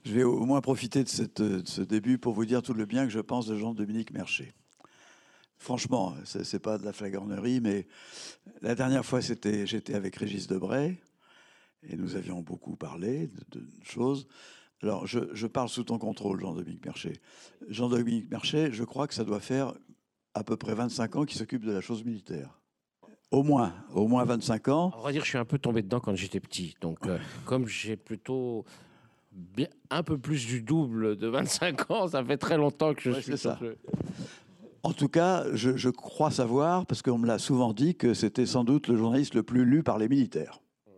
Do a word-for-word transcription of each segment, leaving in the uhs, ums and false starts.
Je vais au moins profiter de, cette, de ce début pour vous dire tout le bien que je pense de Jean-Dominique Merchet. Franchement, ce n'est pas de la flagornerie, mais la dernière fois, c'était, j'étais avec Régis Debray et nous avions beaucoup parlé de, de choses. Alors, je, je parle sous ton contrôle, Jean-Dominique Merchet. Jean-Dominique Merchet, je crois que ça doit faire à peu près vingt-cinq ans qu'il s'occupe de la chose militaire. Au moins, au moins vingt-cinq ans. On va dire que je suis un peu tombé dedans quand j'étais petit. Donc, euh, comme j'ai plutôt bien, un peu plus du double de vingt-cinq ans, ça fait très longtemps que je Ouais, suis c'est sur ça. le... En tout cas, je, je crois savoir, parce qu'on me l'a souvent dit, que c'était sans doute le journaliste le plus lu par les militaires.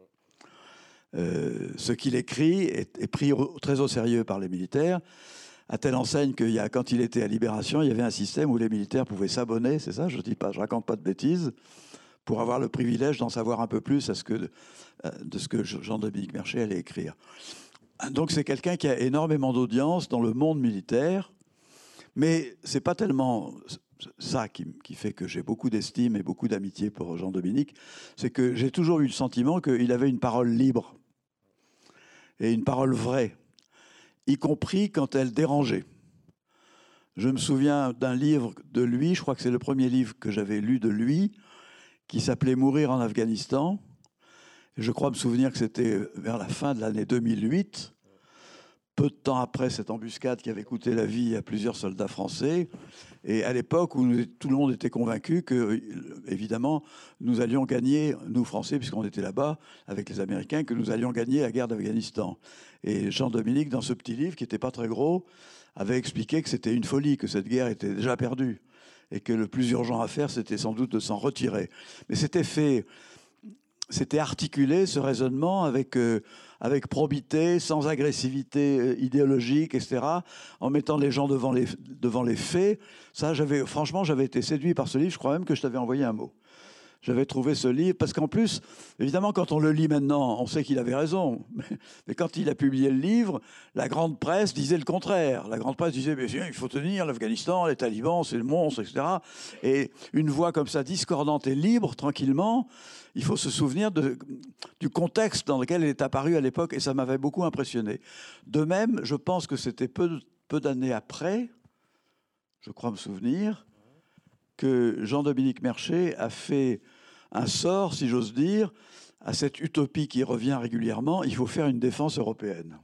Euh, ce qu'il écrit est, est pris au, très au sérieux par les militaires, à telle enseigne que y a, quand il était à Libération, il y avait un système où les militaires pouvaient s'abonner, c'est ça, je dis pas, je raconte pas de bêtises, pour avoir le privilège d'en savoir un peu plus à ce que, de ce que Jean-Dominique Merchet allait écrire. Donc c'est quelqu'un qui a énormément d'audience dans le monde militaire, mais c'est pas tellement ça qui, qui fait que j'ai beaucoup d'estime et beaucoup d'amitié pour Jean-Dominique, c'est que j'ai toujours eu le sentiment qu'il avait une parole libre et une parole vraie, y compris quand elle dérangeait. Je me souviens d'un livre de lui, je crois que c'est le premier livre que j'avais lu de lui, qui s'appelait « Mourir en Afghanistan ». Je crois me souvenir que c'était vers la fin de l'année deux mille huit, peu de temps après cette embuscade qui avait coûté la vie à plusieurs soldats français, et à l'époque où nous, tout le monde était convaincu que, évidemment, nous allions gagner, nous Français, puisqu'on était là-bas avec les Américains, que nous allions gagner la guerre d'Afghanistan. Et Jean-Dominique, dans ce petit livre, qui n'était pas très gros, avait expliqué que c'était une folie, que cette guerre était déjà perdue, et que le plus urgent à faire, c'était sans doute de s'en retirer. Mais c'était fait... C'était articulé, ce raisonnement, avec, euh, avec probité, sans agressivité euh, idéologique, et cetera, en mettant les gens devant les, devant les faits. Ça, j'avais, franchement, j'avais été séduit par ce livre. Je crois même que je t'avais envoyé un mot. J'avais trouvé ce livre, parce qu'en plus, évidemment, quand on le lit maintenant, on sait qu'il avait raison. Mais quand il a publié le livre, la grande presse disait le contraire. La grande presse disait, mais il faut tenir l'Afghanistan, les talibans, c'est le monstre, et cetera. Et une voix comme ça, discordante et libre, tranquillement, il faut se souvenir de, du contexte dans lequel elle est apparue à l'époque, et ça m'avait beaucoup impressionné. De même, je pense que c'était peu, peu d'années après, je crois me souvenir, que Jean-Dominique Merchet a fait un sort, si j'ose dire, à cette utopie qui revient régulièrement, il faut faire une défense européenne.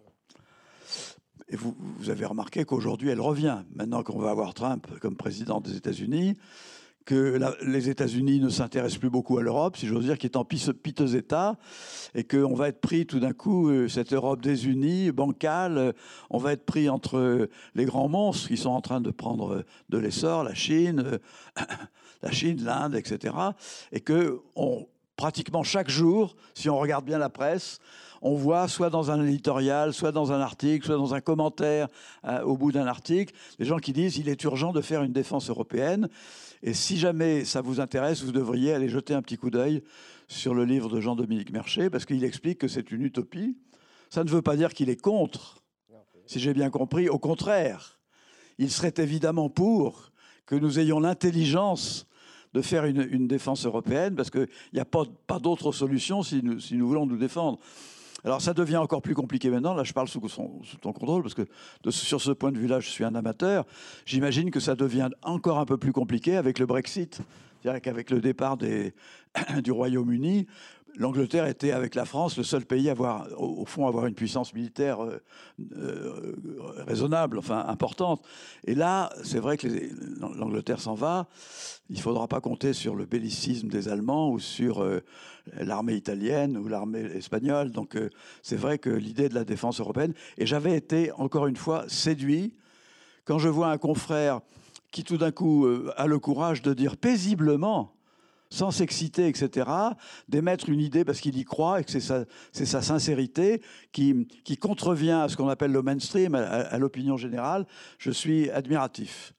Et vous, vous avez remarqué qu'aujourd'hui, elle revient. Maintenant qu'on va avoir Trump comme président des États-Unis, que la, les États-Unis ne s'intéressent plus beaucoup à l'Europe, si j'ose dire, qui est en piteux état, et qu'on va être pris tout d'un coup, cette Europe désunie, bancale, on va être pris entre les grands monstres qui sont en train de prendre de l'essor, la Chine, la Chine, l'Inde, et cetera, et que on, pratiquement chaque jour, si on regarde bien la presse, on voit soit dans un éditorial, soit dans un article, soit dans un commentaire euh, au bout d'un article, des gens qui disent il est urgent de faire une défense européenne. Et si jamais ça vous intéresse, vous devriez aller jeter un petit coup d'œil sur le livre de Jean-Dominique Merchet, parce qu'il explique que c'est une utopie. Ça ne veut pas dire qu'il est contre, si j'ai bien compris. Au contraire, il serait évidemment pour que nous ayons l'intelligence de faire une, une défense européenne, parce qu'il n'y a pas, pas d'autre solution si nous, si nous voulons nous défendre. Alors ça devient encore plus compliqué maintenant, là je parle sous, son, sous ton contrôle, parce que de, sur ce point de vue-là, je suis un amateur. J'imagine que ça devient encore un peu plus compliqué avec le Brexit, c'est-à-dire qu'avec le départ des, du Royaume-Uni, l'Angleterre était, avec la France, le seul pays à avoir, au fond, avoir une puissance militaire euh, euh, raisonnable, enfin importante. Et là, c'est vrai que les, l'Angleterre s'en va. Il ne faudra pas compter sur le bellicisme des Allemands ou sur euh, l'armée italienne ou l'armée espagnole. Donc euh, c'est vrai que l'idée de la défense européenne... Et j'avais été, encore une fois, séduit quand je vois un confrère qui, tout d'un coup, euh, a le courage de dire paisiblement, sans s'exciter, et cetera, d'émettre une idée parce qu'il y croit et que c'est sa, c'est sa sincérité qui, qui contrevient à ce qu'on appelle le mainstream, à, à l'opinion générale. Je suis admiratif.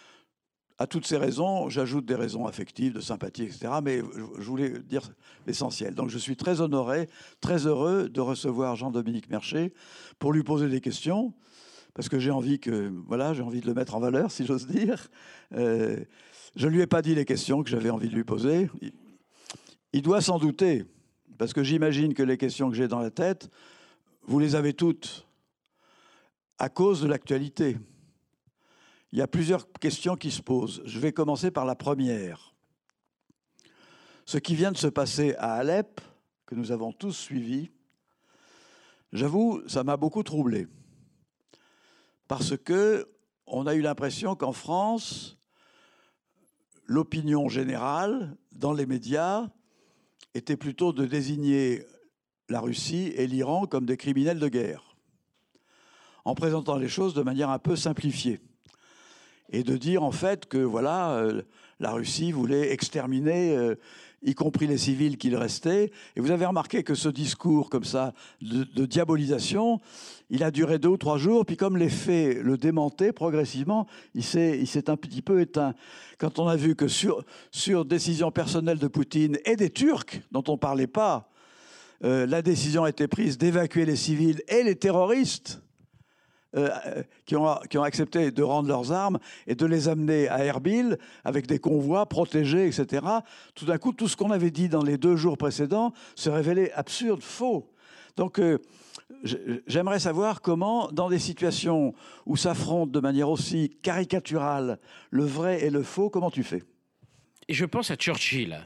À toutes ces raisons, j'ajoute des raisons affectives, de sympathie, et cetera. Mais je voulais dire l'essentiel. Donc je suis très honoré, très heureux de recevoir Jean-Dominique Merchet pour lui poser des questions, parce que j'ai envie que, voilà, j'ai envie de le mettre en valeur, si j'ose dire. Euh, je ne lui ai pas dit les questions que j'avais envie de lui poser. Il, il doit s'en douter, parce que j'imagine que les questions que j'ai dans la tête, vous les avez toutes. à cause de l'actualité. Il y a plusieurs questions qui se posent. Je vais commencer par la première. Ce qui vient de se passer à Alep, que nous avons tous suivi, j'avoue, ça m'a beaucoup troublé. Parce qu'on a eu l'impression qu'en France, l'opinion générale, dans les médias, était plutôt de désigner la Russie et l'Iran comme des criminels de guerre, en présentant les choses de manière un peu simplifiée. Et de dire en fait que voilà, euh, la Russie voulait exterminer, euh, y compris les civils qu'il restait. Et vous avez remarqué que ce discours comme ça de, de diabolisation, il a duré deux ou trois jours, puis comme les faits le démentaient progressivement, il s'est, il s'est un petit peu éteint. Quand on a vu que sur, sur décision personnelle de Poutine et des Turcs, dont on ne parlait pas, euh, la décision a été prise d'évacuer les civils et les terroristes, Euh, qui, ont, qui ont accepté de rendre leurs armes et de les amener à Erbil avec des convois protégés, et cetera. Tout d'un coup, tout ce qu'on avait dit dans les deux jours précédents se révélait absurde, faux. Donc, euh, j'aimerais savoir comment, dans des situations où s'affrontent de manière aussi caricaturale le vrai et le faux, comment tu fais? Et je pense à Churchill.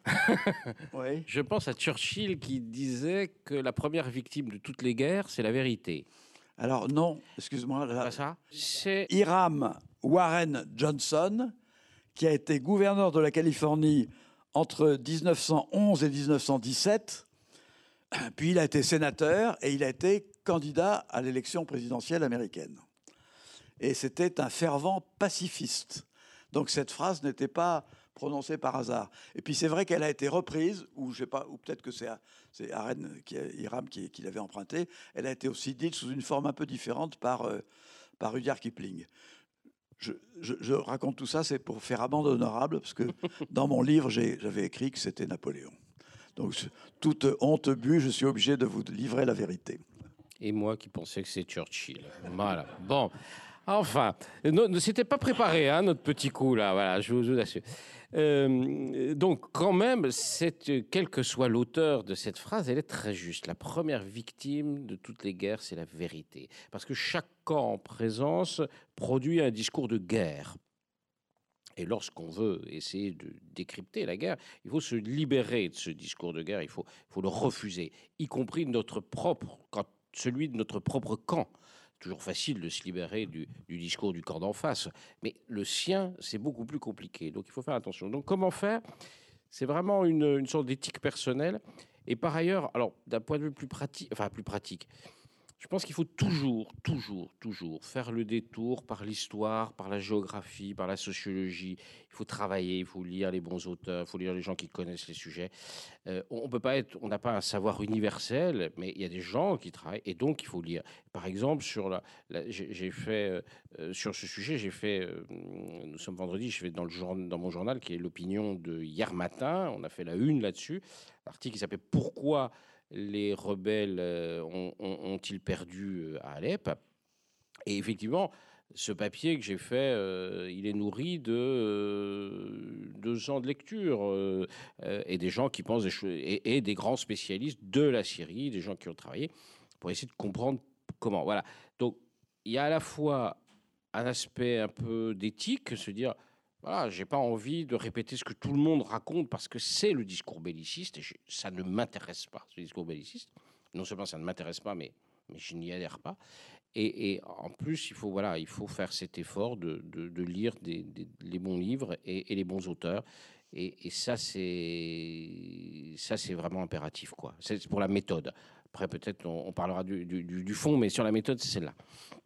Oui. Je pense à Churchill qui disait que la première victime de toutes les guerres, c'est la vérité. Alors non, excuse-moi. Là, ça, c'est Hiram Warren Johnson, qui a été gouverneur de la Californie entre dix-neuf cent onze et dix-neuf cent dix-sept, puis il a été sénateur et il a été candidat à l'élection présidentielle américaine. Et c'était un fervent pacifiste. Donc cette phrase n'était pas prononcée par hasard. Et puis c'est vrai qu'elle a été reprise, ou, je sais pas, ou peut-être que c'est, c'est Aren, qui, Hiram qui, qui l'avait empruntée, elle a été aussi dite sous une forme un peu différente par, euh, par Rudyard Kipling. Je, je, je raconte tout ça, c'est pour faire amende honorable, parce que dans mon livre, j'ai, j'avais écrit que c'était Napoléon. Donc toute honte bue, je suis obligé de vous livrer la vérité. Et moi qui pensais que c'est Churchill. Voilà. Bon. Enfin, ne c'était pas préparé, hein, notre petit coup, là. Voilà, je vous, je vous assure. Euh, donc, quand même, cette, quel que soit l'auteur de cette phrase, elle est très juste. La première victime de toutes les guerres, c'est la vérité. Parce que chaque camp en présence produit un discours de guerre. Et lorsqu'on veut essayer de décrypter la guerre, il faut se libérer de ce discours de guerre, il faut, il faut le refuser, y compris notre propre, quand, celui de notre propre camp. Toujours facile de se libérer du, du discours du camp d'en face. Mais le sien, c'est beaucoup plus compliqué. Donc, il faut faire attention. Donc, comment faire? C'est vraiment une, une sorte d'éthique personnelle. Et par ailleurs, alors, d'un point de vue plus pratique, enfin, plus pratique, je pense qu'il faut toujours, toujours, toujours faire le détour par l'histoire, par la géographie, par la sociologie. Il faut travailler, il faut lire les bons auteurs, il faut lire les gens qui connaissent les sujets. Euh, on peut pas être, on n'a pas un savoir universel, mais il y a des gens qui travaillent et donc il faut lire. Par exemple, sur la, la j'ai, j'ai fait euh, sur ce sujet, j'ai fait. Euh, nous sommes vendredi, je fais dans le journal, dans mon journal qui est l'opinion de hier matin. On a fait la une là-dessus, l'article qui s'appelle Pourquoi les rebelles euh, ont, ont, ont-ils perdu à Alep? Et effectivement, ce papier que j'ai fait, euh, il est nourri de euh, deux ans de lecture euh, euh, et des gens qui pensent des choses et, et des grands spécialistes de la Syrie, des gens qui ont travaillé pour essayer de comprendre comment. Voilà. Donc, il y a à la fois un aspect un peu d'éthique, se dire. Voilà, j'ai pas envie de répéter ce que tout le monde raconte parce que c'est le discours belliciste et je, ça ne m'intéresse pas, ce discours belliciste. Non seulement ça ne m'intéresse pas, mais, mais je n'y adhère pas. Et, et en plus, il faut, voilà, il faut faire cet effort de, de, de lire des, des, les bons livres et, et les bons auteurs. Et, et ça, c'est, ça, c'est vraiment impératif, quoi. C'est pour la méthode. Après, peut-être, on, on parlera du, du, du fond, mais sur la méthode, c'est celle-là.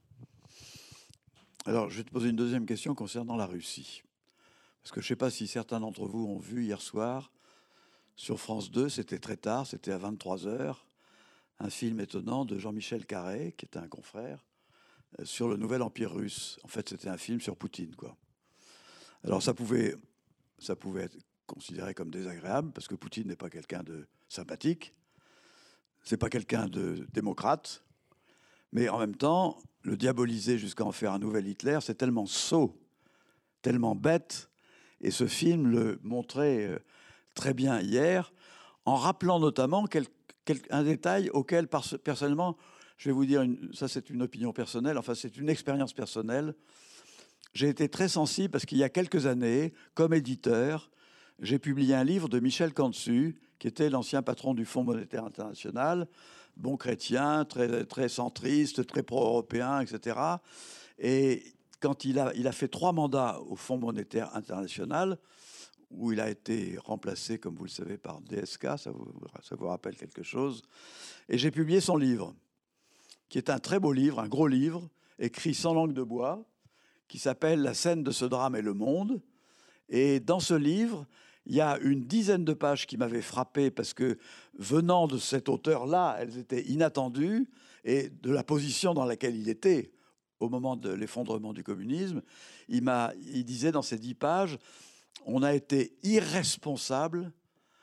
Alors, je vais te poser une deuxième question concernant la Russie. Parce que je ne sais pas si certains d'entre vous ont vu hier soir, sur France deux, c'était très tard, c'était à vingt-trois heures, un film étonnant de Jean-Michel Carré, qui est un confrère, sur le nouvel empire russe. En fait, c'était un film sur Poutine, quoi. Alors, ça pouvait, ça pouvait être considéré comme désagréable, parce que Poutine n'est pas quelqu'un de sympathique, c'est pas quelqu'un de démocrate, mais en même temps, le diaboliser jusqu'à en faire un nouvel Hitler, c'est tellement sot, tellement bête. Et ce film le montrait très bien hier, en rappelant notamment quel, quel, un détail auquel, personnellement, je vais vous dire, une, ça c'est une opinion personnelle, enfin c'est une expérience personnelle. J'ai été très sensible parce qu'il y a quelques années, comme éditeur, j'ai publié un livre de Michel Cantu, qui était l'ancien patron du Fonds monétaire international, bon chrétien, très, très centriste, très pro-européen, et cetera. Et quand il a, il a fait trois mandats au Fonds monétaire international, où il a été remplacé, comme vous le savez, par D S K, ça vous, ça vous rappelle quelque chose. Et j'ai publié son livre, qui est un très beau livre, un gros livre, écrit sans langue de bois, qui s'appelle « La scène de ce drame et le monde ». Et dans ce livre, il y a une dizaine de pages qui m'avaient frappé parce que, venant de cet auteur-là, elles étaient inattendues, et de la position dans laquelle il était au moment de l'effondrement du communisme. Il, m'a, il disait dans ces dix pages, on a été irresponsable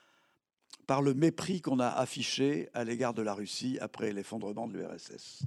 par le mépris qu'on a affiché à l'égard de la Russie après l'effondrement de l'U R S S.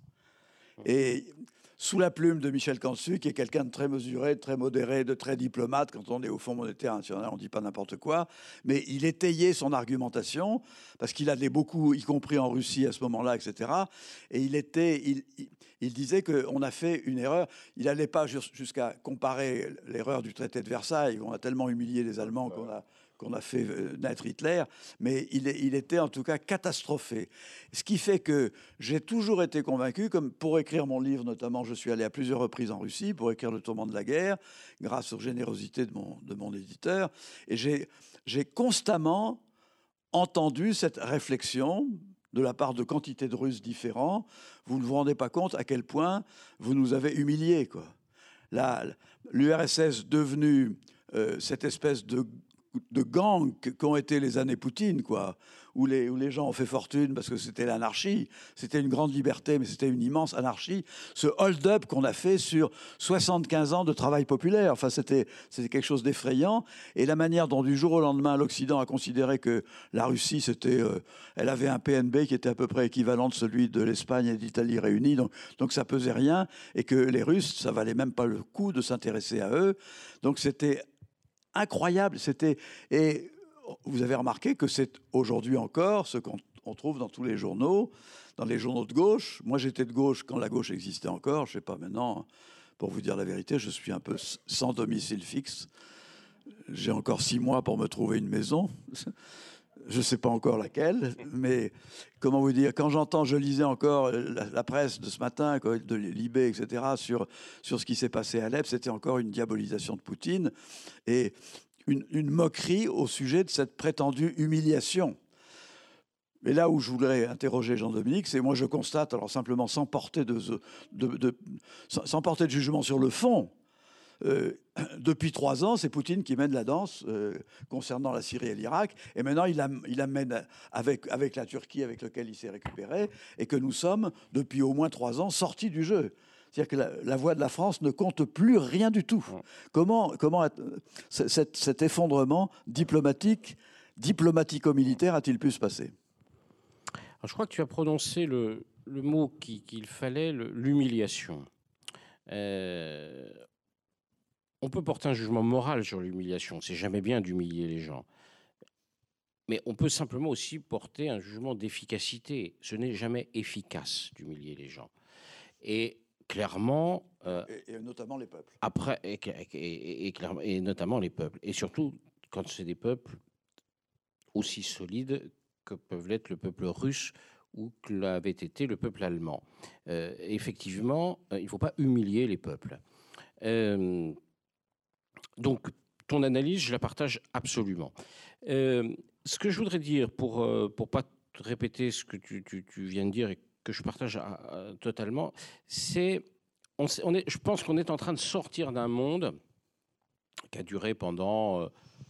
Et sous la plume de Michel Cantu, qui est quelqu'un de très mesuré, de très modéré, de très diplomate, quand on est au Fonds monétaire international, on ne dit pas n'importe quoi, mais il étayait son argumentation, parce qu'il allait beaucoup, y compris en Russie à ce moment-là, et cetera. Et il, était, il, il, il disait qu'on a fait une erreur. Il n'allait pas jusqu'à comparer l'erreur du traité de Versailles, où on a tellement humilié les Allemands qu'on a... qu'on a fait naître Hitler, mais il, il était en tout cas catastrophé. Ce qui fait que j'ai toujours été convaincu, comme pour écrire mon livre notamment, je suis allé à plusieurs reprises en Russie pour écrire Le tourment de la guerre, grâce aux générosités de mon, de mon éditeur, et j'ai, j'ai constamment entendu cette réflexion de la part de quantités de Russes différents. Vous ne vous rendez pas compte à quel point vous nous avez humiliés, quoi. Là, l'U R S S devenu euh, cette espèce de de gangs qu'ont été les années Poutine, quoi, où les, où les gens ont fait fortune parce que c'était l'anarchie, c'était une grande liberté, mais c'était une immense anarchie. Ce hold-up qu'on a fait sur soixante-quinze ans de travail populaire, enfin, c'était, c'était quelque chose d'effrayant. Et la manière dont, du jour au lendemain, l'Occident a considéré que la Russie, c'était, euh, elle avait un P N B qui était à peu près équivalent de celui de l'Espagne et d'Italie réunis, donc, donc ça pesait rien, et que les Russes, ça valait même pas le coup de s'intéresser à eux. Donc c'était incroyable, c'était, et vous avez remarqué que c'est aujourd'hui encore ce qu'on on trouve dans tous les journaux, dans les journaux de gauche. Moi, j'étais de gauche quand la gauche existait encore. Je sais pas maintenant. Pour vous dire la vérité, je suis un peu sans domicile fixe. J'ai encore six mois pour me trouver une maison. Je ne sais pas encore laquelle, mais comment vous dire, quand j'entends, je lisais encore la, la presse de ce matin, de Libé, et cetera, sur, sur ce qui s'est passé à Alep, c'était encore une diabolisation de Poutine et une, une moquerie au sujet de cette prétendue humiliation. Mais là où je voudrais interroger Jean-Dominique, c'est moi je constate, alors simplement sans porter de, de, de, sans, sans porter de jugement sur le fond, Euh, depuis trois ans, c'est Poutine qui mène la danse euh, concernant la Syrie et l'Irak. Et maintenant, il, am, il amène avec, avec la Turquie, avec laquelle il s'est récupéré, et que nous sommes, depuis au moins trois ans, sortis du jeu. C'est-à-dire que la, la voix de la France ne compte plus rien du tout. Comment, comment cet, cet effondrement diplomatique, diplomatico-militaire a-t-il pu se passer? Alors, je crois que tu as prononcé le, le mot qu'il, qu'il fallait, le, l'humiliation. Euh, On peut porter un jugement moral sur l'humiliation. C'est jamais bien d'humilier les gens. Mais on peut simplement aussi porter un jugement d'efficacité. Ce n'est jamais efficace d'humilier les gens. Et clairement... Euh, et, et notamment les peuples. Après, et, et, et, clairement, et notamment les peuples. Et surtout, quand c'est des peuples aussi solides que peuvent l'être le peuple russe ou que l'avait été le peuple allemand. Euh, effectivement, il ne faut pas humilier les peuples. Euh, Donc, ton analyse, je la partage absolument. Euh, ce que je voudrais dire, pour ne euh, pas te répéter ce que tu, tu, tu viens de dire et que je partage à, à, totalement, c'est, on, on est, je pense qu'on est en train de sortir d'un monde qui a duré pendant euh,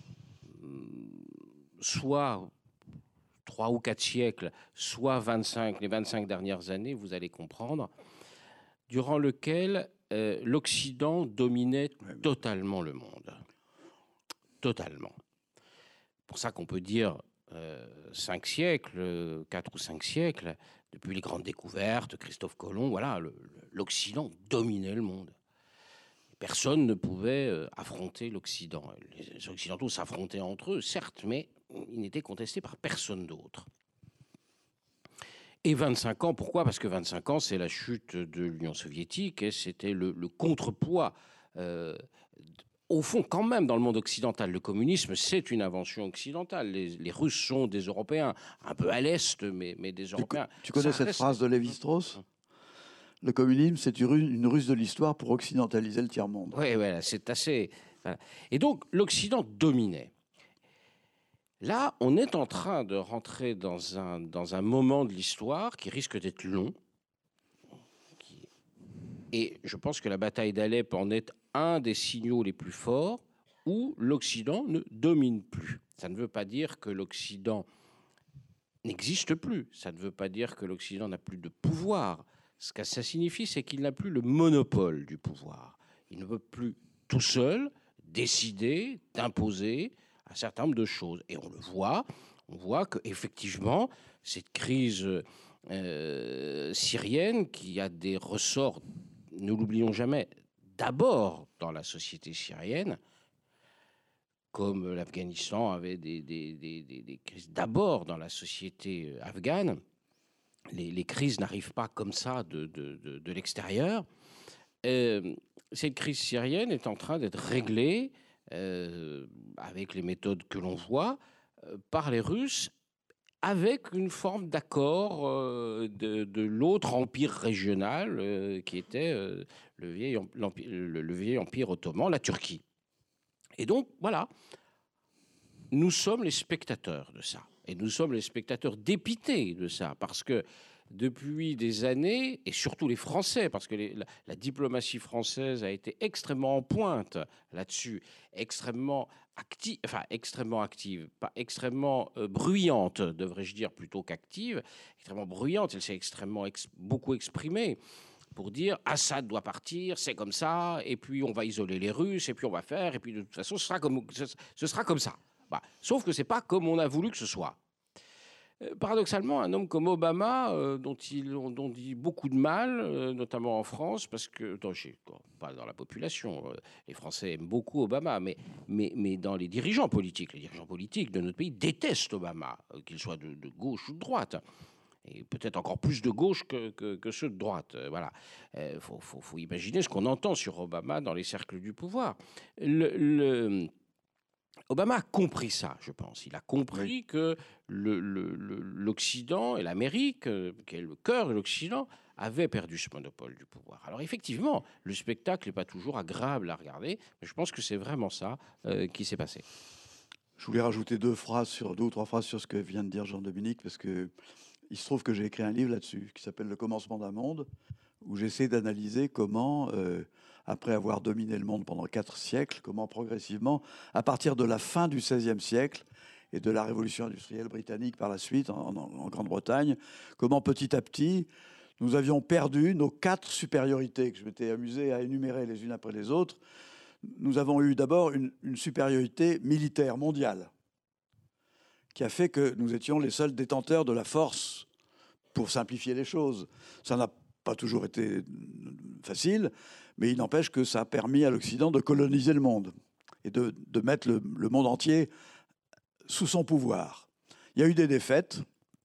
soit trois ou quatre siècles, soit vingt-cinq, les vingt-cinq dernières années, vous allez comprendre, durant lequel euh, l'Occident dominait totalement le monde. Totalement. Pour ça qu'on peut dire euh, cinq siècles, quatre ou cinq siècles, depuis les grandes découvertes, Christophe Colomb, voilà, le, l'Occident dominait le monde. Personne ne pouvait euh, affronter l'Occident. Les Occidentaux s'affrontaient entre eux, certes, mais ils n'étaient contestés par personne d'autre. Et vingt-cinq ans, pourquoi? Parce que vingt-cinq ans, c'est la chute de l'Union soviétique et c'était le, le contrepoids. Euh, au fond, quand même, dans le monde occidental, le communisme, c'est une invention occidentale. Les, les Russes sont des Européens, un peu à l'Est, mais, mais des Européens. Tu, tu connais Ça cette reste... phrase de Lévi-Strauss? Le communisme, c'est une, une ruse de l'histoire pour occidentaliser le tiers-monde. Oui, voilà, c'est assez... Voilà. Et donc, l'Occident dominait. Là, on est en train de rentrer dans un, dans un moment de l'histoire qui risque d'être long. Et je pense que la bataille d'Alep en est un des signaux les plus forts où l'Occident ne domine plus. Ça ne veut pas dire que l'Occident n'existe plus. Ça ne veut pas dire que l'Occident n'a plus de pouvoir. Ce que ça signifie, c'est qu'il n'a plus le monopole du pouvoir. Il ne peut plus tout seul décider d'imposer un certain nombre de choses. Et on le voit, on voit qu'effectivement, cette crise euh, syrienne, qui a des ressorts, ne l'oublions jamais, d'abord dans la société syrienne, comme l'Afghanistan avait des, des, des, des, des crises d'abord dans la société afghane, les, les crises n'arrivent pas comme ça de, de, de, de l'extérieur. Euh, cette crise syrienne est en train d'être réglée euh, avec les méthodes que l'on voit euh, par les Russes, avec une forme d'accord euh, de, de l'autre empire régional euh, qui était euh, le, vieil empire, le, le vieil empire ottoman, la Turquie. Et donc, voilà, nous sommes les spectateurs de ça. Et nous sommes les spectateurs dépités de ça, parce que depuis des années, et surtout les Français, parce que les, la, la diplomatie française a été extrêmement en pointe là-dessus, extrêmement active, enfin extrêmement active, pas extrêmement euh, bruyante, devrais-je dire, plutôt qu'active, extrêmement bruyante, elle s'est extrêmement ex, beaucoup exprimée pour dire Assad doit partir, c'est comme ça, et puis on va isoler les Russes, et puis on va faire, et puis de toute façon ce sera comme, ce, ce sera comme ça. Bah, sauf que c'est pas comme on a voulu que ce soit. Euh, paradoxalement, un homme comme Obama, euh, dont il on, dont dit beaucoup de mal, euh, notamment en France, parce que, non, je, pas dans la population, euh, les Français aiment beaucoup Obama, mais, mais, mais dans les dirigeants politiques, les dirigeants politiques de notre pays détestent Obama, euh, qu'il soit de, de gauche ou de droite. Et peut-être encore plus de gauche que, que, que ceux de droite. Euh, voilà. Il euh, faut, faut, faut imaginer ce qu'on entend sur Obama dans les cercles du pouvoir. Le, le, Obama a compris ça, je pense. Il a compris oui. que le, le, le, l'Occident et l'Amérique, euh, qui est le cœur de l'Occident, avaient perdu ce monopole du pouvoir. Alors effectivement, le spectacle n'est pas toujours agréable à regarder, mais je pense que c'est vraiment ça euh, qui s'est passé. Je voulais rajouter deux phrases sur deux ou trois phrases sur ce que vient de dire Jean-Dominique, parce que il se trouve que j'ai écrit un livre là-dessus qui s'appelle Le commencement d'un monde, où j'essaie d'analyser comment, euh, après avoir dominé le monde pendant quatre siècles, comment progressivement, à partir de la fin du seizième siècle et de la révolution industrielle britannique par la suite en, en, en Grande-Bretagne, comment petit à petit nous avions perdu nos quatre supériorités que je m'étais amusé à énumérer les unes après les autres. Nous avons eu d'abord une, une supériorité militaire mondiale, qui a fait que nous étions les seuls détenteurs de la force, pour simplifier les choses. Ça n'a pas toujours été facile, mais il n'empêche que ça a permis à l'Occident de coloniser le monde et de, de mettre le, le monde entier sous son pouvoir. Il y a eu des défaites.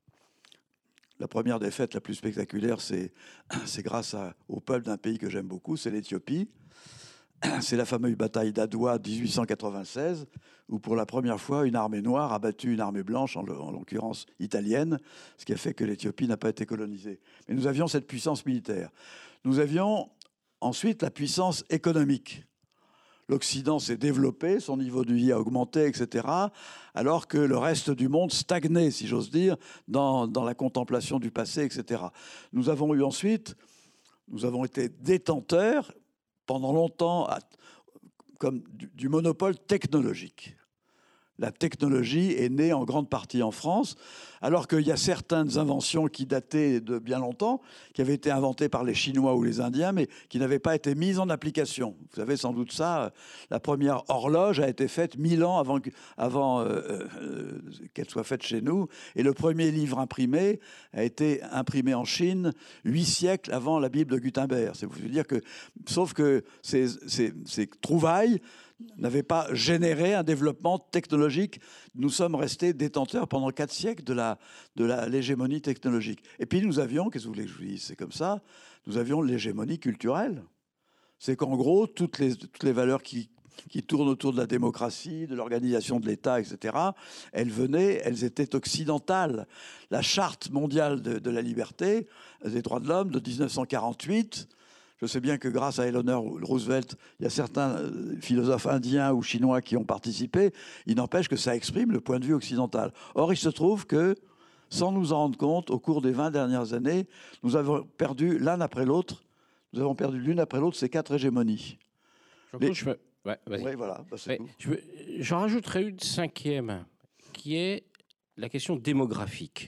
La première défaite la plus spectaculaire, c'est, c'est grâce à, au peuple d'un pays que j'aime beaucoup, c'est l'Éthiopie. C'est la fameuse bataille d'Adwa dix-huit cent quatre-vingt-seize, où pour la première fois, une armée noire a battu une armée blanche, en, en l'occurrence italienne, ce qui a fait que l'Éthiopie n'a pas été colonisée. Mais nous avions cette puissance militaire. Nous avions ensuite la puissance économique. L'Occident s'est développé, son niveau de vie a augmenté, et cetera, alors que le reste du monde stagnait, si j'ose dire, dans, dans la contemplation du passé, et cetera. Nous avons eu ensuite, nous avons été détenteurs, pendant longtemps, comme du, du monopole technologique. La technologie est née en grande partie en France, alors qu'il y a certaines inventions qui dataient de bien longtemps, qui avaient été inventées par les Chinois ou les Indiens, mais qui n'avaient pas été mises en application. Vous savez sans doute ça, la première horloge a été faite mille ans avant, avant euh, euh, qu'elle soit faite chez nous, et le premier livre imprimé a été imprimé en Chine huit siècles avant la Bible de Gutenberg. C'est vous dire que, sauf que ces, ces, ces trouvailles n'avait pas généré un développement technologique. Nous sommes restés détenteurs pendant quatre siècles de la, de la, l'hégémonie technologique. Et puis nous avions, qu'est-ce que vous voulez que je vous dise, c'est comme ça, nous avions l'hégémonie culturelle. C'est qu'en gros, toutes les, toutes les valeurs qui, qui tournent autour de la démocratie, de l'organisation de l'État, et cetera, elles venaient, elles étaient occidentales. La Charte mondiale de, de la liberté, des droits de l'homme de dix-neuf cent quarante-huit, je sais bien que grâce à Eleanor Roosevelt, il y a certains philosophes indiens ou chinois qui ont participé. Il n'empêche que ça exprime le point de vue occidental. Or, il se trouve que, sans nous en rendre compte, au cours des vingt dernières années, nous avons perdu l'un après l'autre, nous avons perdu l'une après l'autre ces quatre hégémonies. Les... Je peux... ouais, vas-y. Oui, voilà. Bah, ouais, je veux... J'en rajouterai une cinquième, qui est la question démographique.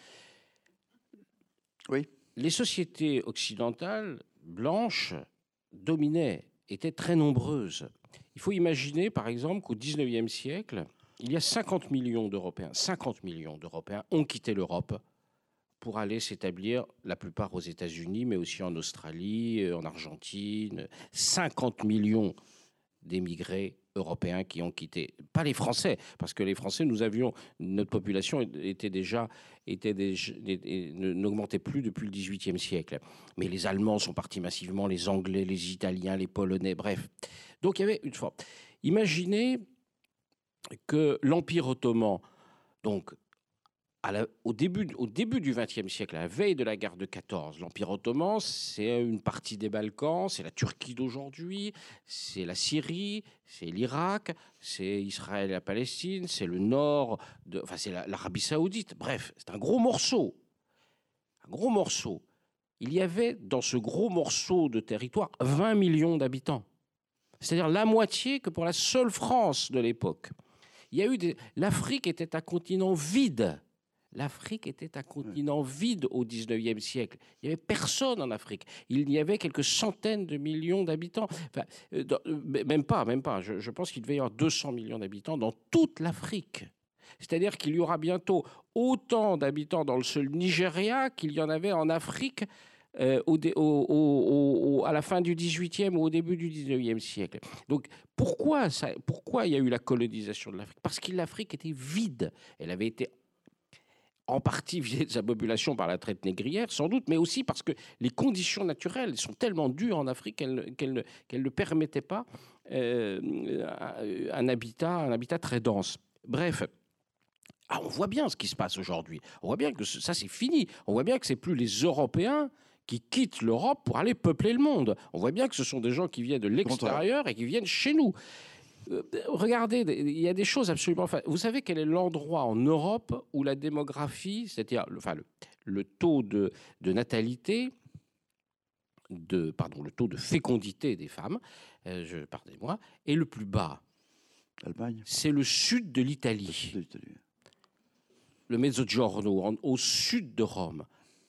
Oui. Les sociétés occidentales blanches dominaient, étaient très nombreuses. Il faut imaginer, par exemple, qu'au dix-neuvième siècle, il y a cinquante millions d'Européens. cinquante millions d'Européens ont quitté l'Europe pour aller s'établir, la plupart aux États-Unis, mais aussi en Australie, en Argentine. cinquante millions d'émigrés européens qui ont quitté. Pas les Français, parce que les Français, nous avions, notre population était déjà, était déjà, n'augmentait plus depuis le dix-huitième siècle. Mais les Allemands sont partis massivement, les Anglais, les Italiens, les Polonais, bref. Donc il y avait une forme. Imaginez que l'Empire ottoman, donc à la, au, début, au début du vingtième siècle, à la veille de la guerre de quatorze, l'Empire ottoman, c'est une partie des Balkans, c'est la Turquie d'aujourd'hui, c'est la Syrie, c'est l'Irak, c'est Israël et la Palestine, c'est le nord, de, enfin c'est l'Arabie saoudite. Bref, c'est un gros morceau. Un gros morceau. Il y avait dans ce gros morceau de territoire vingt millions d'habitants. C'est-à-dire la moitié que pour la seule France de l'époque. Il y a eu des... L'Afrique était un continent vide. L'Afrique était un continent vide au dix-neuvième siècle. Il n'y avait personne en Afrique. Il y avait quelques centaines de millions d'habitants. Enfin, euh, dans, euh, même pas, même pas. Je, je pense qu'il devait y avoir deux cents millions d'habitants dans toute l'Afrique. C'est-à-dire qu'il y aura bientôt autant d'habitants dans le seul Nigeria qu'il y en avait en Afrique euh, au, au, au, au, à la fin du dix-huitième ou au début du dix-neuvième siècle. Donc pourquoi, ça, pourquoi il y a eu la colonisation de l'Afrique? Parce que l'Afrique était vide. Elle avait été en partie visée de sa population par la traite négrière, sans doute, mais aussi parce que les conditions naturelles sont tellement dures en Afrique qu'elles, qu'elles ne, qu'elles ne permettaient pas euh, un, habitat, un habitat très dense. Bref, ah, on voit bien ce qui se passe aujourd'hui. On voit bien que ça, c'est fini. On voit bien que ce n'est plus les Européens qui quittent l'Europe pour aller peupler le monde. On voit bien que ce sont des gens qui viennent de l'extérieur et qui viennent chez nous. Regardez, il y a des choses absolument... Vous savez quel est l'endroit en Europe où la démographie, c'est-à-dire enfin, le, le taux de, de natalité, de, pardon, le taux de fécondité des femmes, euh, je, pardonnez-moi, est le plus bas? L'Allemagne. C'est le sud de l'Italie. Le, le Mezzogiorno, au sud de Rome.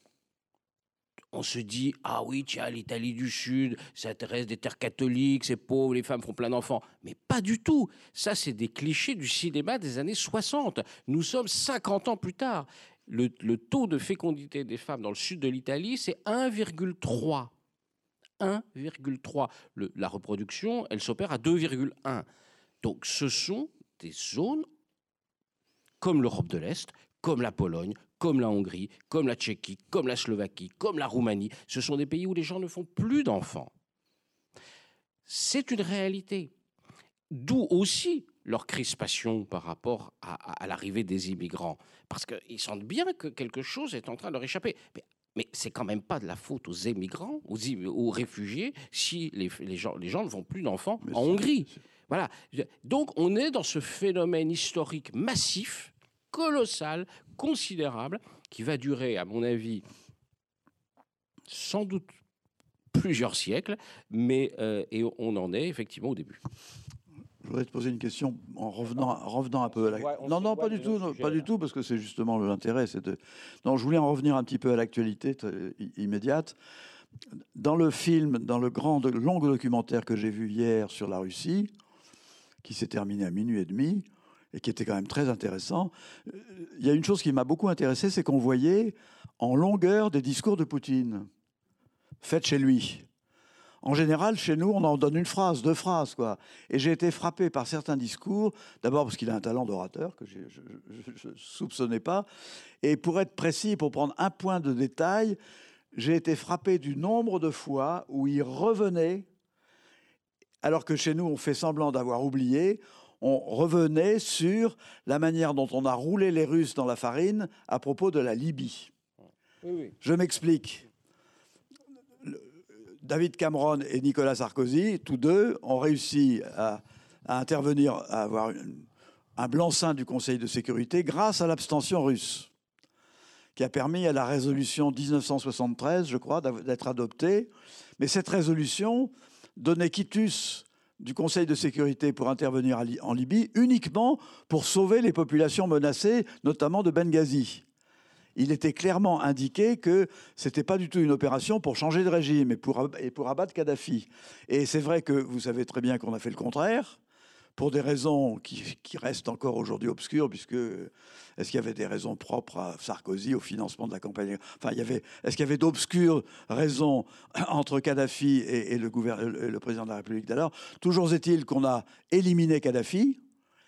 On se dit, ah oui, tiens, l'Italie du Sud, ça intéresse des terres catholiques, c'est pauvre, les femmes font plein d'enfants. Mais pas du tout. Ça, c'est des clichés du cinéma des années soixante. Nous sommes cinquante ans plus tard. Le, le taux de fécondité des femmes dans le sud de l'Italie, c'est un virgule trois. un virgule trois. Le, la reproduction, elle s'opère à deux virgule un. Donc, ce sont des zones comme l'Europe de l'Est, comme la Pologne, comme la Hongrie, comme la Tchéquie, comme la Slovaquie, comme la Roumanie. Ce sont des pays où les gens ne font plus d'enfants. C'est une réalité. D'où aussi leur crispation par rapport à, à, à l'arrivée des immigrants. Parce qu'ils sentent bien que quelque chose est en train de leur échapper. Mais, mais c'est quand même pas de la faute aux immigrants, aux, aux réfugiés, si les, les, gens, les gens ne font plus d'enfants en Hongrie. Voilà. Donc on est dans ce phénomène historique massif, colossal, considérable, qui va durer, à mon avis, sans doute plusieurs siècles, mais euh, et on en est effectivement au début. Je voudrais te poser une question en revenant, en revenant un peu à la... Ouais, non, non, pas du tout, non, pas du tout, parce que c'est justement l'intérêt. C'est de... Non, je voulais en revenir un petit peu à l'actualité immédiate. Dans le film, dans le grand, long documentaire que j'ai vu hier sur la Russie, qui s'est terminé à minuit et demi, et qui était quand même très intéressant, il y a une chose qui m'a beaucoup intéressé, c'est qu'on voyait en longueur des discours de Poutine, faits chez lui. en général, chez nous, on en donne une phrase, deux phrases, quoi. Et j'ai été frappé par certains discours, d'abord parce qu'il a un talent d'orateur que je ne soupçonnais pas. Et pour être précis, pour prendre un point de détail, j'ai été frappé du nombre de fois où il revenait, alors que chez nous, on fait semblant d'avoir oublié, on revenait sur la manière dont on a roulé les Russes dans la farine à propos de la Libye. Oui, oui. Je m'explique. David Cameron et Nicolas Sarkozy, tous deux, ont réussi à, à intervenir, à avoir une, un blanc-seing du Conseil de sécurité grâce à l'abstention russe, qui a permis à la résolution dix-neuf cent soixante-treize, je crois, d'être adoptée. Mais cette résolution donnait quitus du Conseil de sécurité pour intervenir en Libye uniquement pour sauver les populations menacées, notamment de Benghazi. Il était clairement indiqué que ce n'était pas du tout une opération pour changer de régime et pour, et pour abattre Kadhafi. Et c'est vrai que vous savez très bien qu'on a fait le contraire, pour des raisons qui, qui restent encore aujourd'hui obscures, puisque est-ce qu'il y avait des raisons propres à Sarkozy, au financement de la campagne? Enfin, il y avait, est-ce qu'il y avait d'obscures raisons entre Kadhafi et, et, le et le président de la République d'alors? Toujours est-il qu'on a éliminé Kadhafi,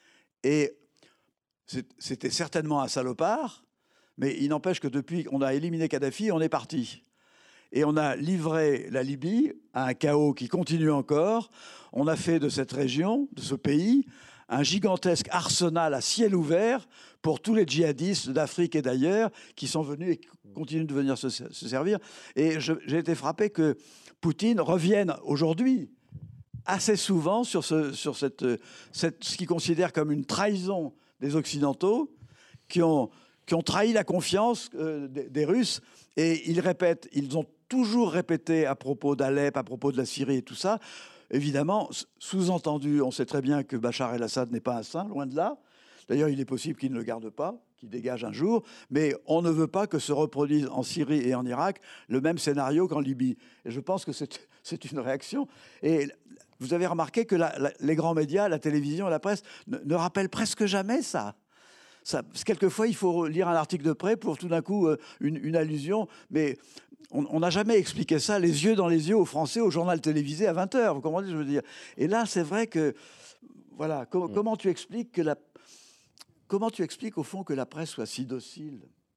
et c'était certainement un salopard, mais il n'empêche que depuis qu'on a éliminé Kadhafi, on est parti. Et on a livré la Libye à un chaos qui continue encore. On a fait de cette région, de ce pays, un gigantesque arsenal à ciel ouvert pour tous les djihadistes d'Afrique et d'ailleurs qui sont venus et qui continuent de venir se, se servir. Et j'ai été frappé que Poutine revienne aujourd'hui assez souvent sur, ce, sur cette, cette, ce qu'il considère comme une trahison des Occidentaux qui ont... qui ont trahi la confiance euh, des, des Russes. Et ils répètent, ils ont toujours répété à propos d'Alep, à propos de la Syrie et tout ça. Évidemment, sous-entendu, on sait très bien que Bachar el-Assad n'est pas un saint, loin de là. D'ailleurs, il est possible qu'il ne le garde pas, qu'il dégage un jour. Mais on ne veut pas que se reproduise en Syrie et en Irak le même scénario qu'en Libye. Et je pense que c'est une réaction. Et vous avez remarqué que la, la, les grands médias, la télévision et la presse ne, ne rappellent presque jamais ça. Ça, quelquefois, il faut lire un article de près pour tout d'un coup euh, une, une allusion, mais on n'a jamais expliqué ça les yeux dans les yeux aux Français au journal télévisé à vingt heures, vous comprenez ce que je veux dire? Et là, c'est vrai que, voilà, com mmh. comment tu expliques que la, comment tu expliques au fond que la presse soit si docile?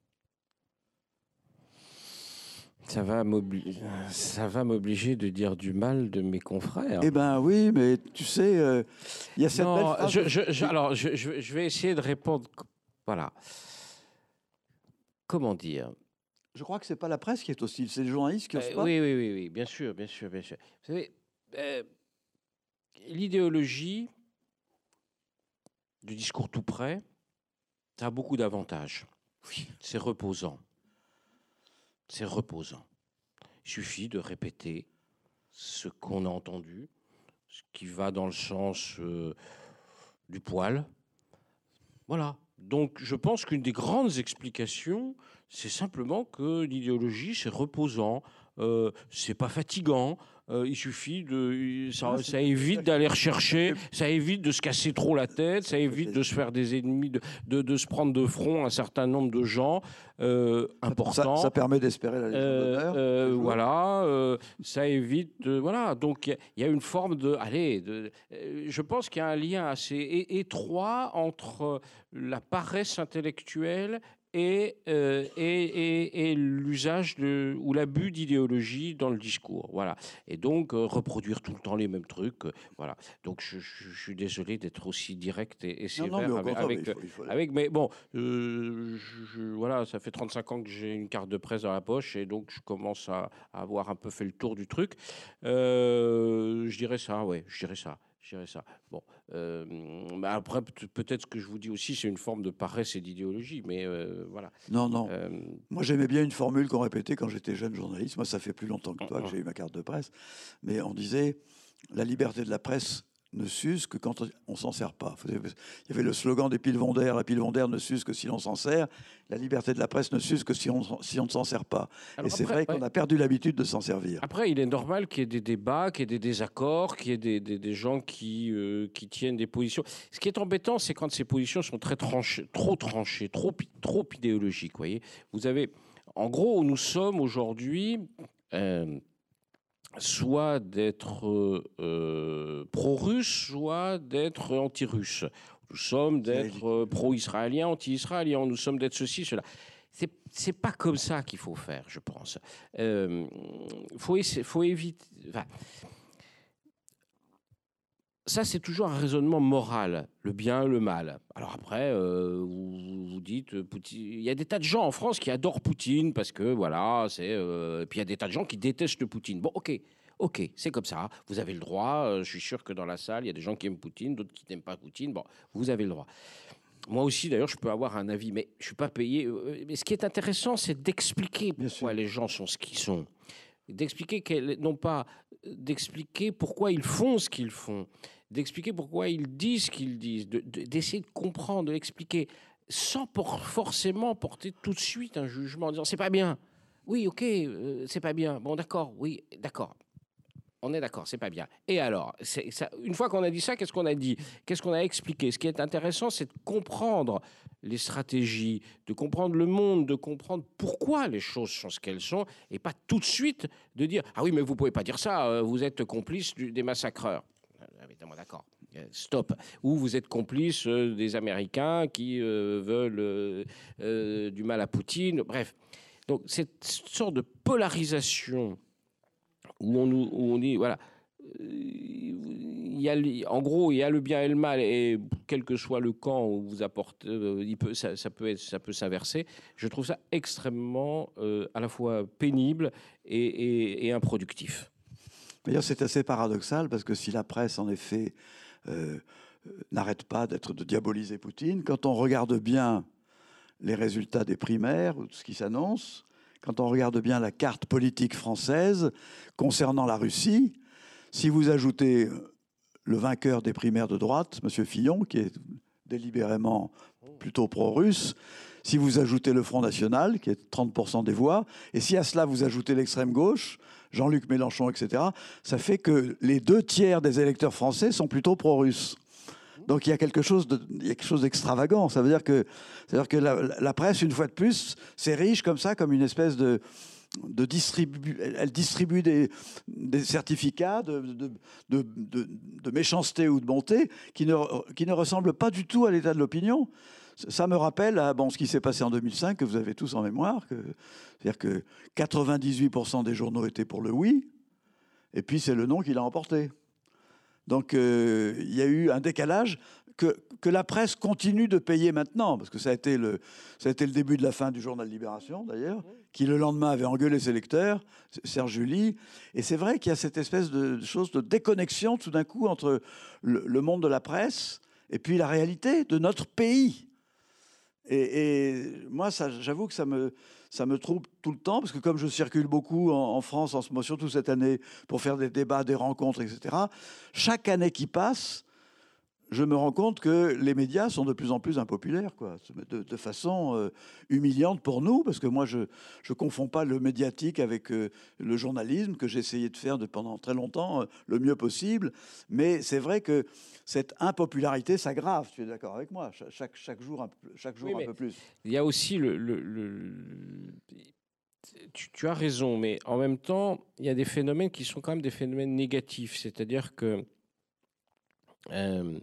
Ça va m'obliger de dire du mal de mes confrères. Eh ben oui, mais tu sais, il euh, y a cette non, belle phrase... Je, je, je, alors, je, je vais essayer de répondre... Voilà. Comment dire? Je crois que ce n'est pas la presse qui est hostile, c'est les journalistes qui osent euh, pas. Oui, oui, oui, oui, bien sûr, bien sûr, bien sûr. Vous savez, euh, l'idéologie du discours tout près, ça a beaucoup d'avantages. Oui. C'est reposant. C'est reposant. Il suffit de répéter ce qu'on a entendu, ce qui va dans le sens euh, du poil. Voilà. Donc, je pense qu'une des grandes explications, c'est simplement que l'idéologie, c'est reposant, euh, c'est pas fatigant. Euh, il suffit de, ça, ça évite d'aller rechercher, ça évite de se casser trop la tête, ça évite de se faire des ennemis, de, de, de se prendre de front un certain nombre de gens euh, importants. Ça, ça permet d'espérer la Légion d'honneur. Euh, euh, voilà, euh, ça évite. De, voilà, donc il y, y a une forme de, allez, de, euh, je pense qu'il y a un lien assez é étroit entre la paresse intellectuelle et, euh, et, et, et l'usage de, ou l'abus d'idéologie dans le discours. Voilà. Et donc, euh, reproduire tout le temps les mêmes trucs. Euh, voilà. Donc, je, je, je suis désolé d'être aussi direct et, et sévère non, non, mais avec, avec, mais il faut, il faut... avec. Mais bon, euh, je, je, voilà, ça fait trente-cinq ans que j'ai une carte de presse dans la poche et donc je commence à, à avoir un peu fait le tour du truc. Euh, je dirais ça, ouais, je dirais ça. Je dirais ça. Bon, euh, bah après, peut-être ce que je vous dis aussi, c'est une forme de paresse et d'idéologie, mais euh, voilà. Non, non. Euh, Moi, j'aimais bien une formule qu'on répétait quand j'étais jeune journaliste. Moi, ça fait plus longtemps que toi que j'ai eu ma carte de presse. Mais on disait, la liberté de la presse ne s'use que quand on s'en sert pas. Il y avait le slogan des Pillevondères, la Pillevondère ne s'use que si l'on s'en sert. La liberté de la presse ne s'use que si on, si on ne s'en sert pas. Alors et c'est vrai qu'on ouais. a perdu l'habitude de s'en servir. Après, il est normal qu'il y ait des débats, qu'il y ait des désaccords, qu'il y ait des, des, des gens qui, euh, qui tiennent des positions. Ce qui est embêtant, c'est quand ces positions sont très tranchées, trop tranchées, trop, trop idéologiques. Voyez, vous avez, en gros, où nous sommes aujourd'hui... Euh, soit d'être euh, pro-russe, soit d'être anti-russe. Nous sommes d'être euh, pro-israélien, anti-israélien. Nous sommes d'être ceci, cela. C'est, c'est pas comme ça qu'il faut faire, je pense. Il euh, faut, faut éviter... Enfin, ça, c'est toujours un raisonnement moral, le bien, le mal. Alors après, euh, vous, vous dites, Poutine... il y a des tas de gens en France qui adorent Poutine parce que, voilà, c'est... Euh... Et puis il y a des tas de gens qui détestent Poutine. Bon, ok, ok, c'est comme ça. Vous avez le droit. Je suis sûr que dans la salle, il y a des gens qui aiment Poutine, d'autres qui n'aiment pas Poutine. Bon, vous avez le droit. Moi aussi, d'ailleurs, je peux avoir un avis, mais je ne suis pas payé. Mais ce qui est intéressant, c'est d'expliquer pourquoi les gens sont ce qu'ils sont. D'expliquer, non pas d'expliquer pourquoi ils font ce qu'ils font, d'expliquer pourquoi ils disent ce qu'ils disent, de, de, d'essayer de comprendre, de l'expliquer, sans pour forcément porter tout de suite un jugement en disant c'est pas bien. Oui, ok, euh, c'est pas bien. Bon, d'accord, oui, d'accord. On est d'accord, c'est pas bien. Et alors, c'est, ça, une fois qu'on a dit ça, qu'est-ce qu'on a dit? Qu'est-ce qu'on a expliqué? Ce qui est intéressant, c'est de comprendre les stratégies, de comprendre le monde, de comprendre pourquoi les choses sont ce qu'elles sont, et pas tout de suite de dire « Ah oui, mais vous pouvez pas dire ça, vous êtes complice du, des massacreurs. » Évidemment, d'accord. Stop. Ou vous êtes complice des Américains qui euh, veulent euh, euh, du mal à Poutine. Bref. Donc, cette sorte de polarisation où on, où on dit, voilà, il y a, en gros, il y a le bien et le mal, et quel que soit le camp où vous apportez, il peut, ça, ça peut être, ça peut s'inverser. Je trouve ça extrêmement, euh, à la fois pénible et, et, et improductif. D'ailleurs, c'est assez paradoxal, parce que si la presse, en effet, euh, n'arrête pas d'être, de diaboliser Poutine, quand on regarde bien les résultats des primaires, ou ce qui s'annonce, quand on regarde bien la carte politique française concernant la Russie, si vous ajoutez le vainqueur des primaires de droite, M. Fillon, qui est délibérément plutôt pro-russe, si vous ajoutez le Front National, qui est trente pour cent des voix, et si à cela vous ajoutez l'extrême gauche, Jean-Luc Mélenchon, et cetera, ça fait que les deux tiers des électeurs français sont plutôt pro-russes. Donc il y a quelque chose de, il y a quelque chose d'extravagant. Ça veut dire que, c'est-à-dire que la, la presse, une fois de plus, s'érige comme ça, comme une espèce de, de distribu, elle distribue des, des certificats de, de, de, de, de méchanceté ou de bonté qui ne, qui ne ressemblent pas du tout à l'état de l'opinion. Ça me rappelle à, bon, ce qui s'est passé en deux mille cinq, que vous avez tous en mémoire. Que, c'est-à-dire que quatre-vingt-dix-huit pour cent des journaux étaient pour le oui, et puis c'est le non qui l'a emporté. Donc, euh, il y a eu un décalage que, que la presse continue de payer maintenant, parce que ça a, été le, ça a été le début de la fin du journal Libération, d'ailleurs, qui le lendemain avait engueulé ses lecteurs, Serge July. Et c'est vrai qu'il y a cette espèce de chose de déconnexion, tout d'un coup, entre le, le monde de la presse et puis la réalité de notre pays. Et, et moi, ça, j'avoue que ça me, ça me trouble tout le temps, parce que comme je circule beaucoup en, en France, en ce moment, surtout cette année, pour faire des débats, des rencontres, et cetera, chaque année qui passe, je me rends compte que les médias sont de plus en plus impopulaires, quoi, de, de façon euh, humiliante pour nous, parce que moi, je ne confonds pas le médiatique avec euh, le journalisme, que j'ai essayé de faire de, pendant très longtemps, euh, le mieux possible. Mais c'est vrai que cette impopularité s'aggrave, tu es d'accord avec moi, chaque, chaque jour, un, chaque jour oui, un peu plus. Il y a aussi le... le, le... Tu, tu as raison, mais en même temps, il y a des phénomènes qui sont quand même des phénomènes négatifs, c'est-à-dire que... Euh,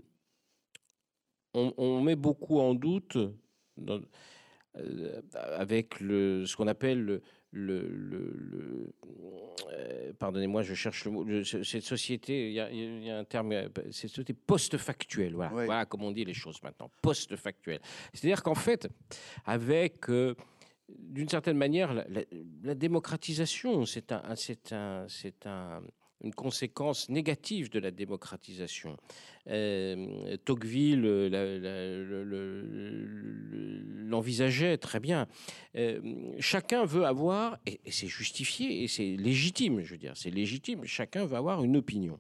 On, on met beaucoup en doute dans, euh, avec le, ce qu'on appelle le, le, le, le euh, pardonnez-moi, je cherche le mot, le, cette société, il y, a, il y a un terme, c'est société post-factuelle, voilà, oui. Voilà comment on dit les choses maintenant, post-factuelle. C'est-à-dire qu'en fait, avec, euh, d'une certaine manière, la, la, la démocratisation, c'est un, c'est un, c'est un une conséquence négative de la démocratisation. Euh, Tocqueville la, la, le, le, l'envisageait très bien. Euh, chacun veut avoir, et, et c'est justifié, et c'est légitime, je veux dire, c'est légitime, chacun veut avoir une opinion.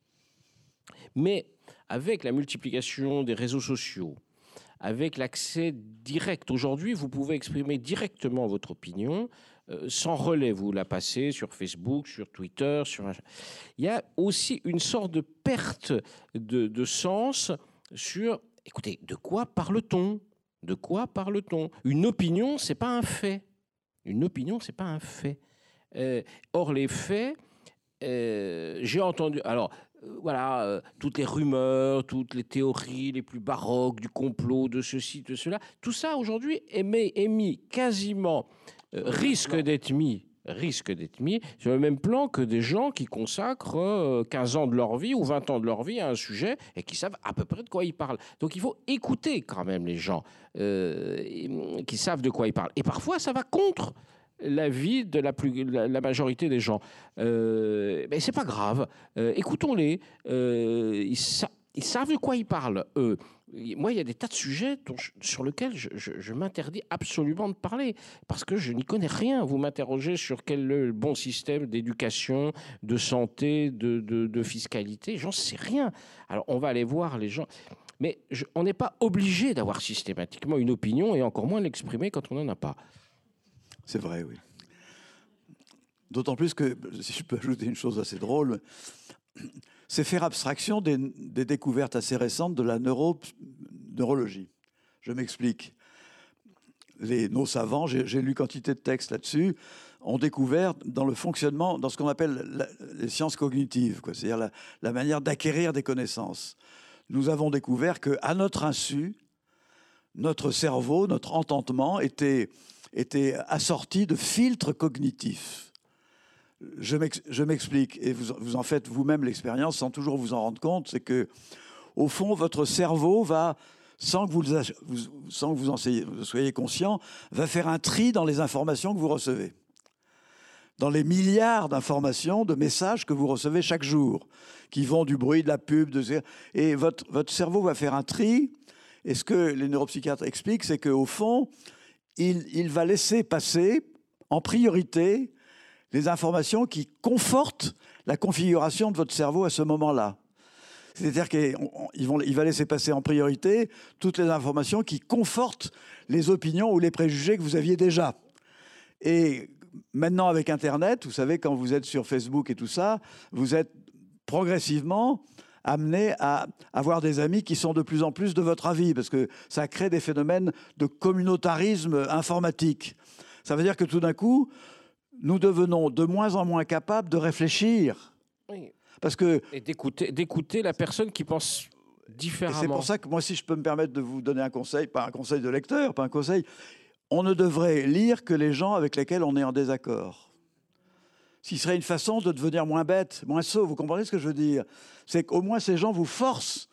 Mais avec la multiplication des réseaux sociaux, avec l'accès direct, aujourd'hui, vous pouvez exprimer directement votre opinion, sans relais, vous la passez sur Facebook, sur Twitter, sur un... Il y a aussi une sorte de perte de, de sens sur, écoutez, de quoi parle-t-on? De quoi parle-t-on? Une opinion, c'est pas un fait. Une opinion, c'est pas un fait. Euh, or, les faits euh, j'ai entendu... Alors, euh, voilà, euh, toutes les rumeurs, toutes les théories les plus baroques du complot, de ceci, de cela, tout ça, aujourd'hui, est, mis- est mis quasiment... euh, risque d'être mis risque d'être mis sur le même plan que des gens qui consacrent euh, quinze ans de leur vie ou vingt ans de leur vie à un sujet et qui savent à peu près de quoi ils parlent. Donc il faut écouter quand même les gens euh, qui savent de quoi ils parlent. Et parfois, ça va contre l'avis de la, plus, la, la majorité des gens. Euh, mais c'est pas grave. Euh, écoutons-les. Euh, ils, sa- ils savent de quoi ils parlent, eux. Moi, il y a des tas de sujets dont je- sur lesquels je, je- je m'interdis absolument de parler parce que je n'y connais rien. Vous m'interrogez sur quel est le bon système d'éducation, de santé, de, de- de fiscalité. J'en sais rien. Alors, on va aller voir les gens. Mais je- on n'est pas obligé d'avoir systématiquement une opinion et encore moins l'exprimer quand on n'en a pas. C'est vrai, oui. D'autant plus que, si je peux ajouter une chose assez drôle, c'est faire abstraction des, des découvertes assez récentes de la neuro, neurologie. Je m'explique. Les, nos savants, j'ai, j'ai lu quantité de textes là-dessus, ont découvert dans le fonctionnement, dans ce qu'on appelle la, les sciences cognitives, quoi, c'est-à-dire la, la manière d'acquérir des connaissances. Nous avons découvert qu'à notre insu, notre cerveau, notre entendement était, était assorti de filtres cognitifs. Je, m'ex, je m'explique, et vous, vous en faites vous-même l'expérience sans toujours vous en rendre compte, c'est que, au fond, votre cerveau va, sans que vous, vous, sans que vous en soyez conscient, va faire un tri dans les informations que vous recevez. Dans les milliards d'informations, de messages que vous recevez chaque jour, qui vont du bruit, de la pub, de... et votre, votre cerveau va faire un tri. Et ce que les neuropsychiatres expliquent, c'est qu'au fond, il, il va laisser passer en priorité les informations qui confortent la configuration de votre cerveau à ce moment-là. C'est-à-dire qu'il va laisser passer en priorité toutes les informations qui confortent les opinions ou les préjugés que vous aviez déjà. Et maintenant, avec Internet, vous savez, quand vous êtes sur Facebook et tout ça, vous êtes progressivement amené à avoir des amis qui sont de plus en plus de votre avis, parce que ça crée des phénomènes de communautarisme informatique. Ça veut dire que tout d'un coup, nous devenons de moins en moins capables de réfléchir. Oui. Parce que, et d'écouter, d'écouter la personne qui pense différemment. Et c'est pour ça que moi, si je peux me permettre de vous donner un conseil, pas un conseil de lecteur, pas un conseil, on ne devrait lire que les gens avec lesquels on est en désaccord. Ce serait une façon de devenir moins bête, moins sot. Vous comprenez ce que je veux dire? C'est qu'au moins ces gens vous forcent.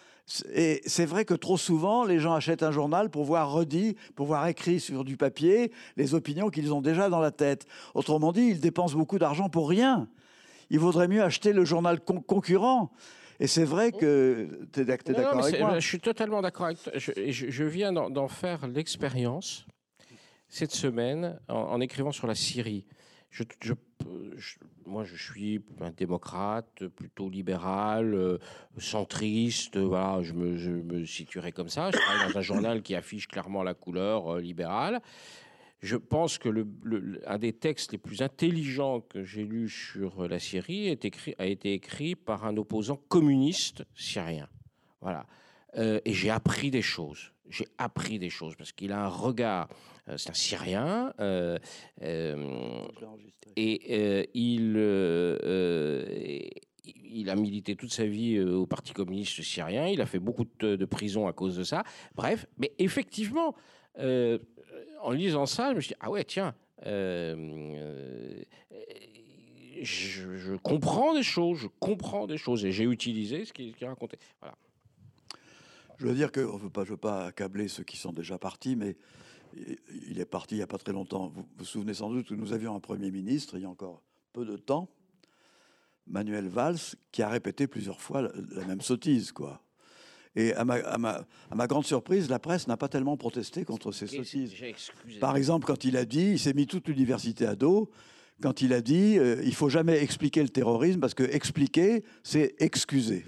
Et c'est vrai que trop souvent, les gens achètent un journal pour voir redit, pour voir écrit sur du papier les opinions qu'ils ont déjà dans la tête. Autrement dit, ils dépensent beaucoup d'argent pour rien. Il vaudrait mieux acheter le journal con- concurrent. Et c'est vrai que tu es d'accord non, non, avec moi. Je suis totalement d'accord avec toi. Je, je, je viens d'en, d'en faire l'expérience cette semaine en, en écrivant sur la Syrie. Je, je, je, moi, je suis un démocrate, plutôt libéral, euh, centriste. Voilà, je me, je me situerai comme ça. Je travaille dans un journal qui affiche clairement la couleur euh, libérale. Je pense que le, le, un des textes les plus intelligents que j'ai lus sur la Syrie est écrit, a été écrit par un opposant communiste syrien. Voilà. Euh, et j'ai appris des choses. J'ai appris des choses parce qu'il a un regard. Euh, c'est un Syrien. Euh, euh, et euh, il, euh, euh, il a milité toute sa vie euh, au Parti communiste syrien. Il a fait beaucoup de, de prison à cause de ça. Bref, mais effectivement, euh, en lisant ça, je me suis dit, ah ouais, tiens, euh, euh, je, je comprends des choses, je comprends des choses. Et j'ai utilisé ce qu'il, ce qu'il racontait. Voilà. Je veux dire que, je ne veux pas, je veux pas accabler ceux qui sont déjà partis, mais il est parti il n'y a pas très longtemps. Vous vous souvenez sans doute que nous avions un Premier ministre, il y a encore peu de temps, Manuel Valls, qui a répété plusieurs fois la, la même sottise, quoi. Et à ma, à, ma, à ma grande surprise, la presse n'a pas tellement protesté contre ces sottises. Par exemple, quand il a dit, il s'est mis toute l'université à dos, quand il a dit euh, il ne faut jamais expliquer le terrorisme, parce que expliquer, c'est excuser.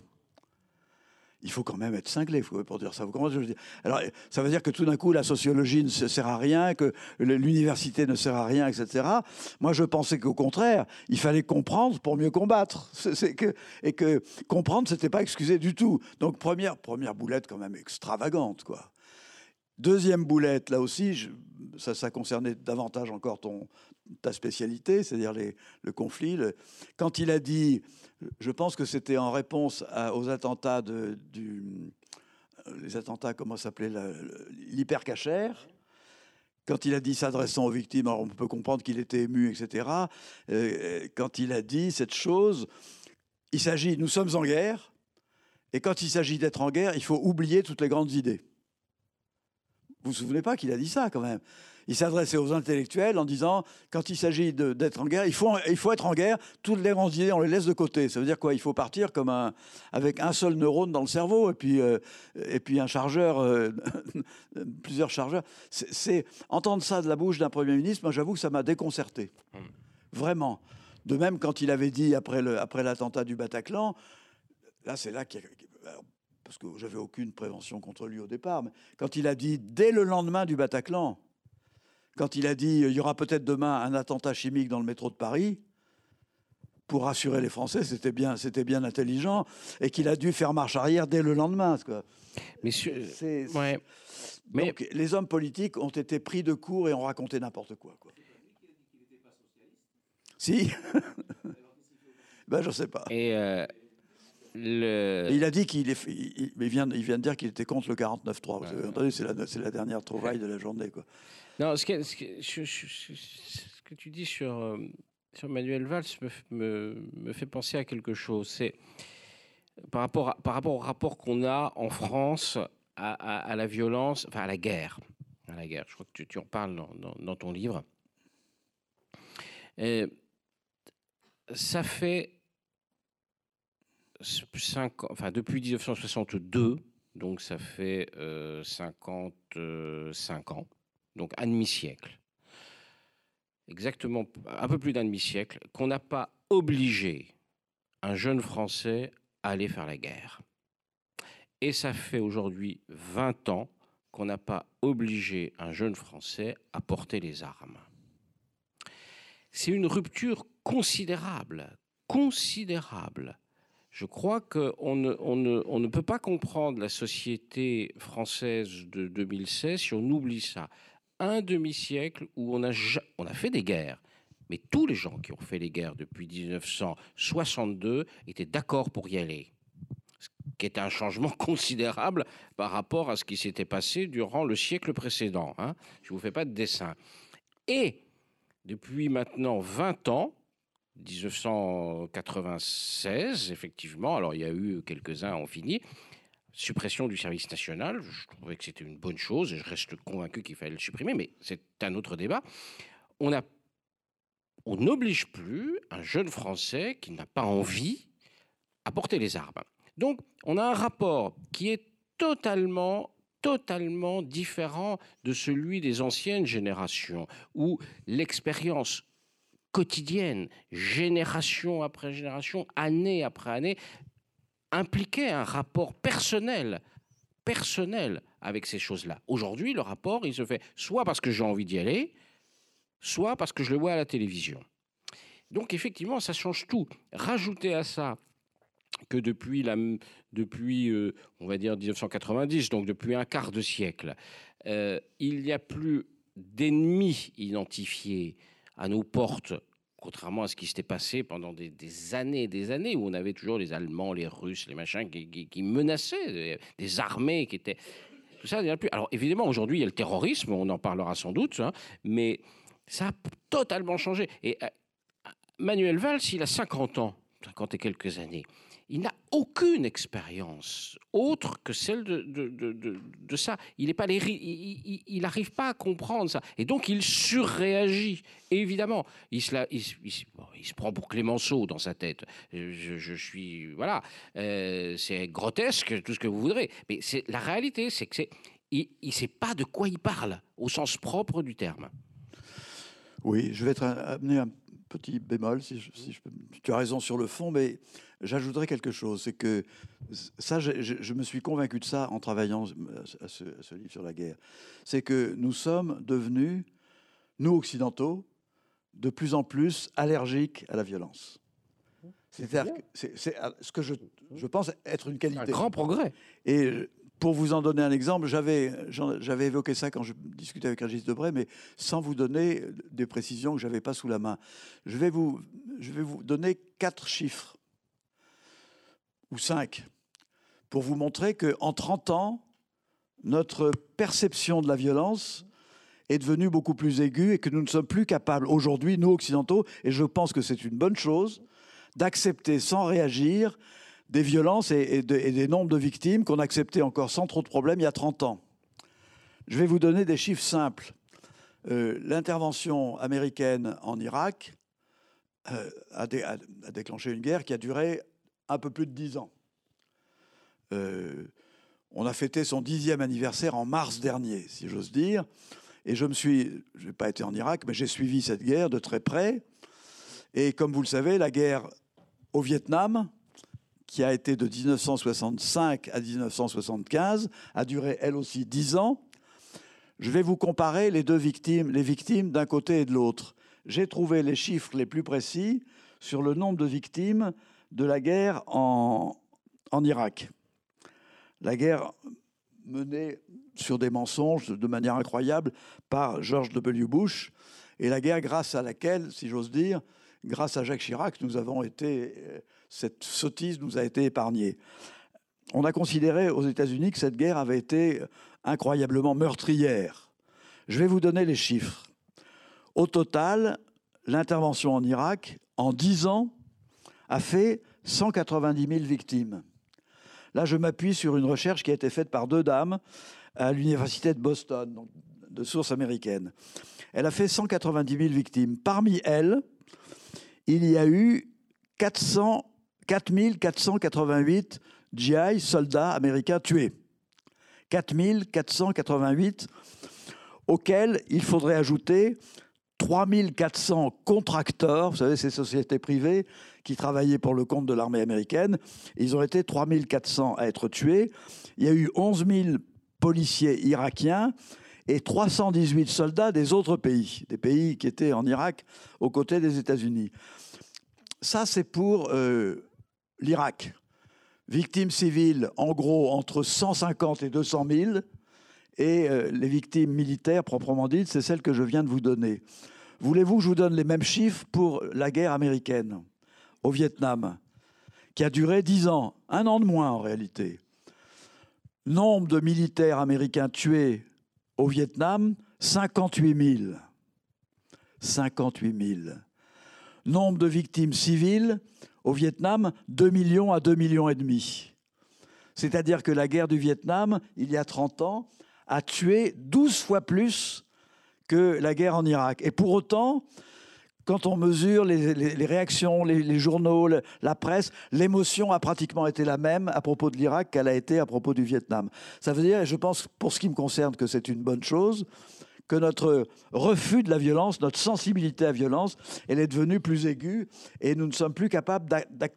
Il faut quand même être cinglé pour dire ça. Vous comprenez ce que je veux dire? Alors, ça veut dire que tout d'un coup, la sociologie ne sert à rien, que l'université ne sert à rien, et cetera. Moi, je pensais qu'au contraire, il fallait comprendre pour mieux combattre. C'est que, et que comprendre, c'était pas excuser du tout. Donc, première, première boulette quand même extravagante, quoi. Deuxième boulette, là aussi, je, ça, ça concernait davantage encore ton, ta spécialité, c'est-à-dire les, le conflit. Le, quand il a dit, je pense que c'était en réponse à, aux attentats de, du, les attentats, comment s'appelait, l'hypercachère. Quand il a dit s'adressant aux victimes, alors on peut comprendre qu'il était ému, et cetera. Euh, quand il a dit cette chose, il s'agit, nous sommes en guerre, et quand il s'agit d'être en guerre, il faut oublier toutes les grandes idées. Vous vous souvenez pas qu'il a dit ça, quand même? Il s'adressait aux intellectuels en disant, quand il s'agit d'être en guerre, il faut, il faut être en guerre, toutes les grandes idées, on les laisse de côté. Ça veut dire quoi? Il faut partir comme un, avec un seul neurone dans le cerveau, et puis, euh, et puis un chargeur, euh, plusieurs chargeurs. C'est, entendre ça de la bouche d'un Premier ministre, moi j'avoue que ça m'a déconcerté. Vraiment. De même, quand il avait dit, après, le, après l'attentat du Bataclan, là c'est là qu'il y a... parce que j'avais aucune prévention contre lui au départ, mais quand il a dit, dès le lendemain du Bataclan, quand il a dit, il y aura peut-être demain un attentat chimique dans le métro de Paris, pour rassurer les Français, c'était bien, c'était bien intelligent, et qu'il a dû faire marche arrière dès le lendemain. Quoi. Mais, sur... c'est, c'est... Ouais. Mais... Donc, les hommes politiques ont été pris de court et ont raconté n'importe quoi. quoi. Si Ben, je ne sais pas. Et... Euh... Le... Il a dit qu'il est, il, il, vient, il vient de dire qu'il était contre le quarante-neuf trois. Vous avez entendu, c'est la, c'est la dernière trouvaille de la journée, quoi. Non, ce que, ce que, je, je, je, ce que tu dis sur, euh, sur Manuel Valls me, me, me fait penser à quelque chose. C'est par rapport, à, par rapport au rapport qu'on a en France à, à, à la violence, enfin à la guerre. À la guerre. Je crois que tu, tu en parles dans, dans, dans ton livre. Et ça fait cinq ans, enfin depuis dix-neuf cent soixante-deux, donc ça fait euh, cinquante-cinq ans, donc un demi-siècle, exactement un peu plus d'un demi-siècle, qu'on n'a pas obligé un jeune Français à aller faire la guerre. Et ça fait aujourd'hui vingt ans qu'on n'a pas obligé un jeune Français à porter les armes. C'est une rupture considérable, considérable. Je crois qu'on ne, on ne, on ne peut pas comprendre la société française de deux mille seize si on oublie ça. Un demi-siècle où on a, on a fait des guerres, mais tous les gens qui ont fait les guerres depuis dix-neuf cent soixante-deux étaient d'accord pour y aller. Ce qui est un changement considérable par rapport à ce qui s'était passé durant le siècle précédent. Hein. Je ne vous fais pas de dessin. Et depuis maintenant vingt ans, dix-neuf cent quatre-vingt-seize, effectivement, alors il y a eu quelques-uns ont fini, suppression du service national, je trouvais que c'était une bonne chose, et je reste convaincu qu'il fallait le supprimer, mais c'est un autre débat. On a, on n'oblige plus un jeune Français qui n'a pas envie à porter les armes. Donc, on a un rapport qui est totalement totalement différent de celui des anciennes générations, où l'expérience quotidienne, génération après génération, année après année, impliquait un rapport personnel, personnel avec ces choses-là. Aujourd'hui, le rapport, il se fait soit parce que j'ai envie d'y aller, soit parce que je le vois à la télévision. Donc, effectivement, ça change tout. Rajoutez à ça que depuis, la, depuis euh, on va dire, dix-neuf cent quatre-vingt-dix, donc depuis un quart de siècle, euh, il n'y a plus d'ennemis identifiés à nos portes, contrairement à ce qui s'était passé pendant des, des années et des années, où on avait toujours les Allemands, les Russes, les machins qui, qui, qui menaçaient, des, des armées qui étaient... Tout ça, il n'y en a plus. Alors, évidemment, aujourd'hui, il y a le terrorisme, on en parlera sans doute, hein, mais ça a totalement changé. Et euh, Manuel Valls, il a cinquante ans, cinquante et quelques années. Il n'a aucune expérience autre que celle de, de, de, de, de ça. Il n'est pas les, il, il n'arrive pas à comprendre ça. Et donc, il surréagit. Et évidemment, il se, la, il, il, bon, il se prend pour Clémenceau dans sa tête. Je, je suis... Voilà. Euh, c'est grotesque, tout ce que vous voudrez. Mais c'est, la réalité, c'est que c'est, il ne sait pas de quoi il parle, au sens propre du terme. Oui, je vais être amené à un petit bémol, si, je, si je peux. Tu as raison sur le fond, mais j'ajouterais quelque chose. C'est que ça, je, je, je me suis convaincu de ça en travaillant à ce, à ce livre sur la guerre. C'est que nous sommes devenus, nous occidentaux, de plus en plus allergiques à la violence. C'est-à-dire que c'est, c'est ce que je, je pense être une qualité. Un grand progrès. Et Pour vous en donner un exemple, j'avais, j'avais évoqué ça quand je discutais avec Régis Debray, mais sans vous donner des précisions que je n'avais pas sous la main. Je vais vous, je vais vous donner quatre chiffres, ou cinq, pour vous montrer qu'en trente ans, notre perception de la violence est devenue beaucoup plus aiguë et que nous ne sommes plus capables aujourd'hui, nous occidentaux, et je pense que c'est une bonne chose, d'accepter sans réagir des violences et, et, de, et des nombres de victimes qu'on acceptait encore sans trop de problèmes il y a trente ans. Je vais vous donner des chiffres simples. Euh, l'intervention américaine en Irak euh, a, dé, a, a déclenché une guerre qui a duré un peu plus de dix ans. Euh, on a fêté son dixième anniversaire en mars dernier, si j'ose dire, et je me suis, je n'ai pas été en Irak, mais j'ai suivi cette guerre de très près. Et comme vous le savez, la guerre au Vietnam, qui a été de mille neuf cent soixante-cinq à mille neuf cent soixante-quinze, a duré elle aussi dix ans. Je vais vous comparer les deux victimes, les victimes d'un côté et de l'autre. J'ai trouvé les chiffres les plus précis sur le nombre de victimes de la guerre en, en Irak. La guerre menée sur des mensonges de manière incroyable par George W. Bush, et la guerre grâce à laquelle, si j'ose dire, grâce à Jacques Chirac, nous avons été, cette sottise nous a été épargnée. On a considéré aux États-Unis que cette guerre avait été incroyablement meurtrière. Je vais vous donner les chiffres. Au total, l'intervention en Irak, en dix ans, a fait cent quatre-vingt-dix mille victimes. Là, je m'appuie sur une recherche qui a été faite par deux dames à l'université de Boston, donc de sources américaines. Elle a fait cent quatre-vingt-dix mille victimes. Parmi elles, il y a eu quatre mille quatre cent quatre-vingt-huit G I, soldats américains tués. quatre mille quatre cent quatre-vingt-huit, auxquels il faudrait ajouter trois mille quatre cents contracteurs, vous savez, ces sociétés privées qui travaillaient pour le compte de l'armée américaine. Ils ont été trois mille quatre cents à être tués. Il y a eu onze mille policiers irakiens et trois cent dix-huit soldats des autres pays, des pays qui étaient en Irak aux côtés des États-Unis. Ça, c'est pour euh, l'Irak. Victimes civiles, en gros, entre cent cinquante et deux cent mille. Et euh, les victimes militaires, proprement dites, c'est celles que je viens de vous donner. Voulez-vous que je vous donne les mêmes chiffres pour la guerre américaine au Vietnam, qui a duré dix ans, un an de moins en réalité. Nombre de militaires américains tués au Vietnam, cinquante-huit mille. cinquante-huit mille. Nombre de victimes civiles au Vietnam, deux millions à deux millions et demi. C'est-à-dire que la guerre du Vietnam, il y a trente ans, a tué douze fois plus que la guerre en Irak. Et pour autant, quand on mesure les, les, les réactions, les, les journaux, le, la presse, l'émotion a pratiquement été la même à propos de l'Irak qu'elle a été à propos du Vietnam. Ça veut dire, et je pense pour ce qui me concerne que c'est une bonne chose, que notre refus de la violence, notre sensibilité à la violence, elle est devenue plus aiguë et nous ne sommes plus capables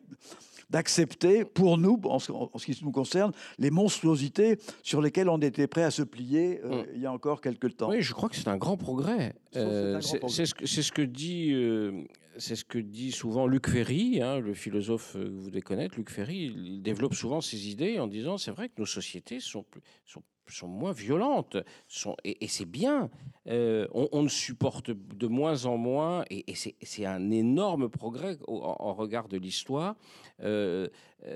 d'accepter, pour nous, en ce, en ce qui nous concerne, les monstruosités sur lesquelles on était prêt à se plier euh, mmh. il y a encore quelques temps. Oui, je crois que c'est un grand progrès. Euh, c'est ce, ce que dit... Euh... C'est ce que dit souvent Luc Ferry, hein, le philosophe que vous devez connaître. Luc Ferry, il développe souvent ses idées en disant c'est vrai que nos sociétés sont, plus, sont, sont moins violentes. Sont, et et c'est bien. Euh, on, on ne supporte de moins en moins, et, et c'est un énorme progrès en, en regard de l'histoire. Euh,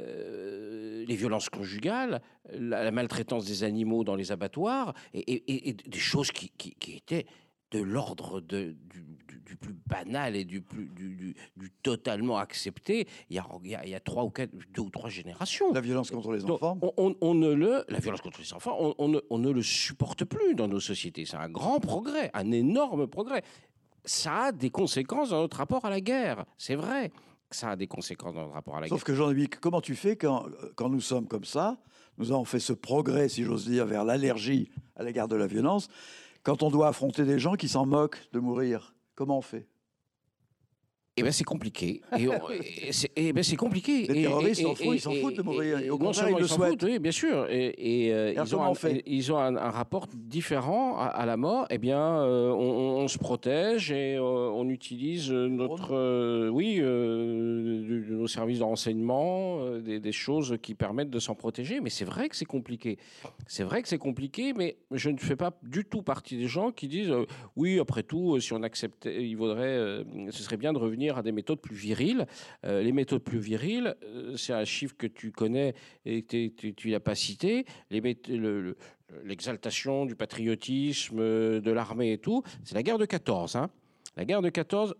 euh, les violences conjugales, la, la maltraitance des animaux dans les abattoirs, et, et, et des choses qui, qui, qui étaient de l'ordre du, du, du plus banal et du, plus, du, du, du totalement accepté, il y a, il y a, il y a trois ou quatre, deux ou trois générations. La violence contre les Donc, enfants on, on, on ne le, La violence contre les enfants, on, on, ne, on ne le supporte plus dans nos sociétés. C'est un grand progrès, un énorme progrès. Ça a des conséquences dans notre rapport à la guerre, c'est vrai. Ça a des conséquences dans notre rapport à la Sauf guerre. que Jean-Louis, comment tu fais quand, quand nous sommes comme ça, nous avons fait ce progrès, si j'ose dire, vers l'allergie à l'égard de la violence, quand on doit affronter des gens qui s'en moquent de mourir, comment on fait? Eh bien, c'est compliqué. Et, on- et c'est eh ben, c'est compliqué. Les Et- terroristes et- s'en foutent, et- ils s'en et- foutent de mourir. et- Et au non contraire, seulement ils le ils s'en souhaitent. foutent, oui, bien sûr. Et, et, euh, Alors, ils ont, comment un, on fait? ils ont un, un rapport différent à, à la mort. Eh bien, euh, on, on se protège et euh, on utilise notre, euh, oui, euh, de- de nos services de renseignement, euh, des, des choses qui permettent de s'en protéger. Mais c'est vrai que c'est compliqué. C'est vrai que c'est compliqué, mais je ne fais pas du tout partie des gens qui disent euh, oui, après tout, euh, si on acceptait, il vaudrait, euh, ce serait bien de revenir à des méthodes plus viriles. Euh, les méthodes plus viriles, euh, c'est un chiffre que tu connais et que t'es- tu n'as pas cité. Les mét- le- le- L'exaltation du patriotisme, euh, de l'armée et tout, c'est la guerre de quatorze. Hein. La guerre de quatorze,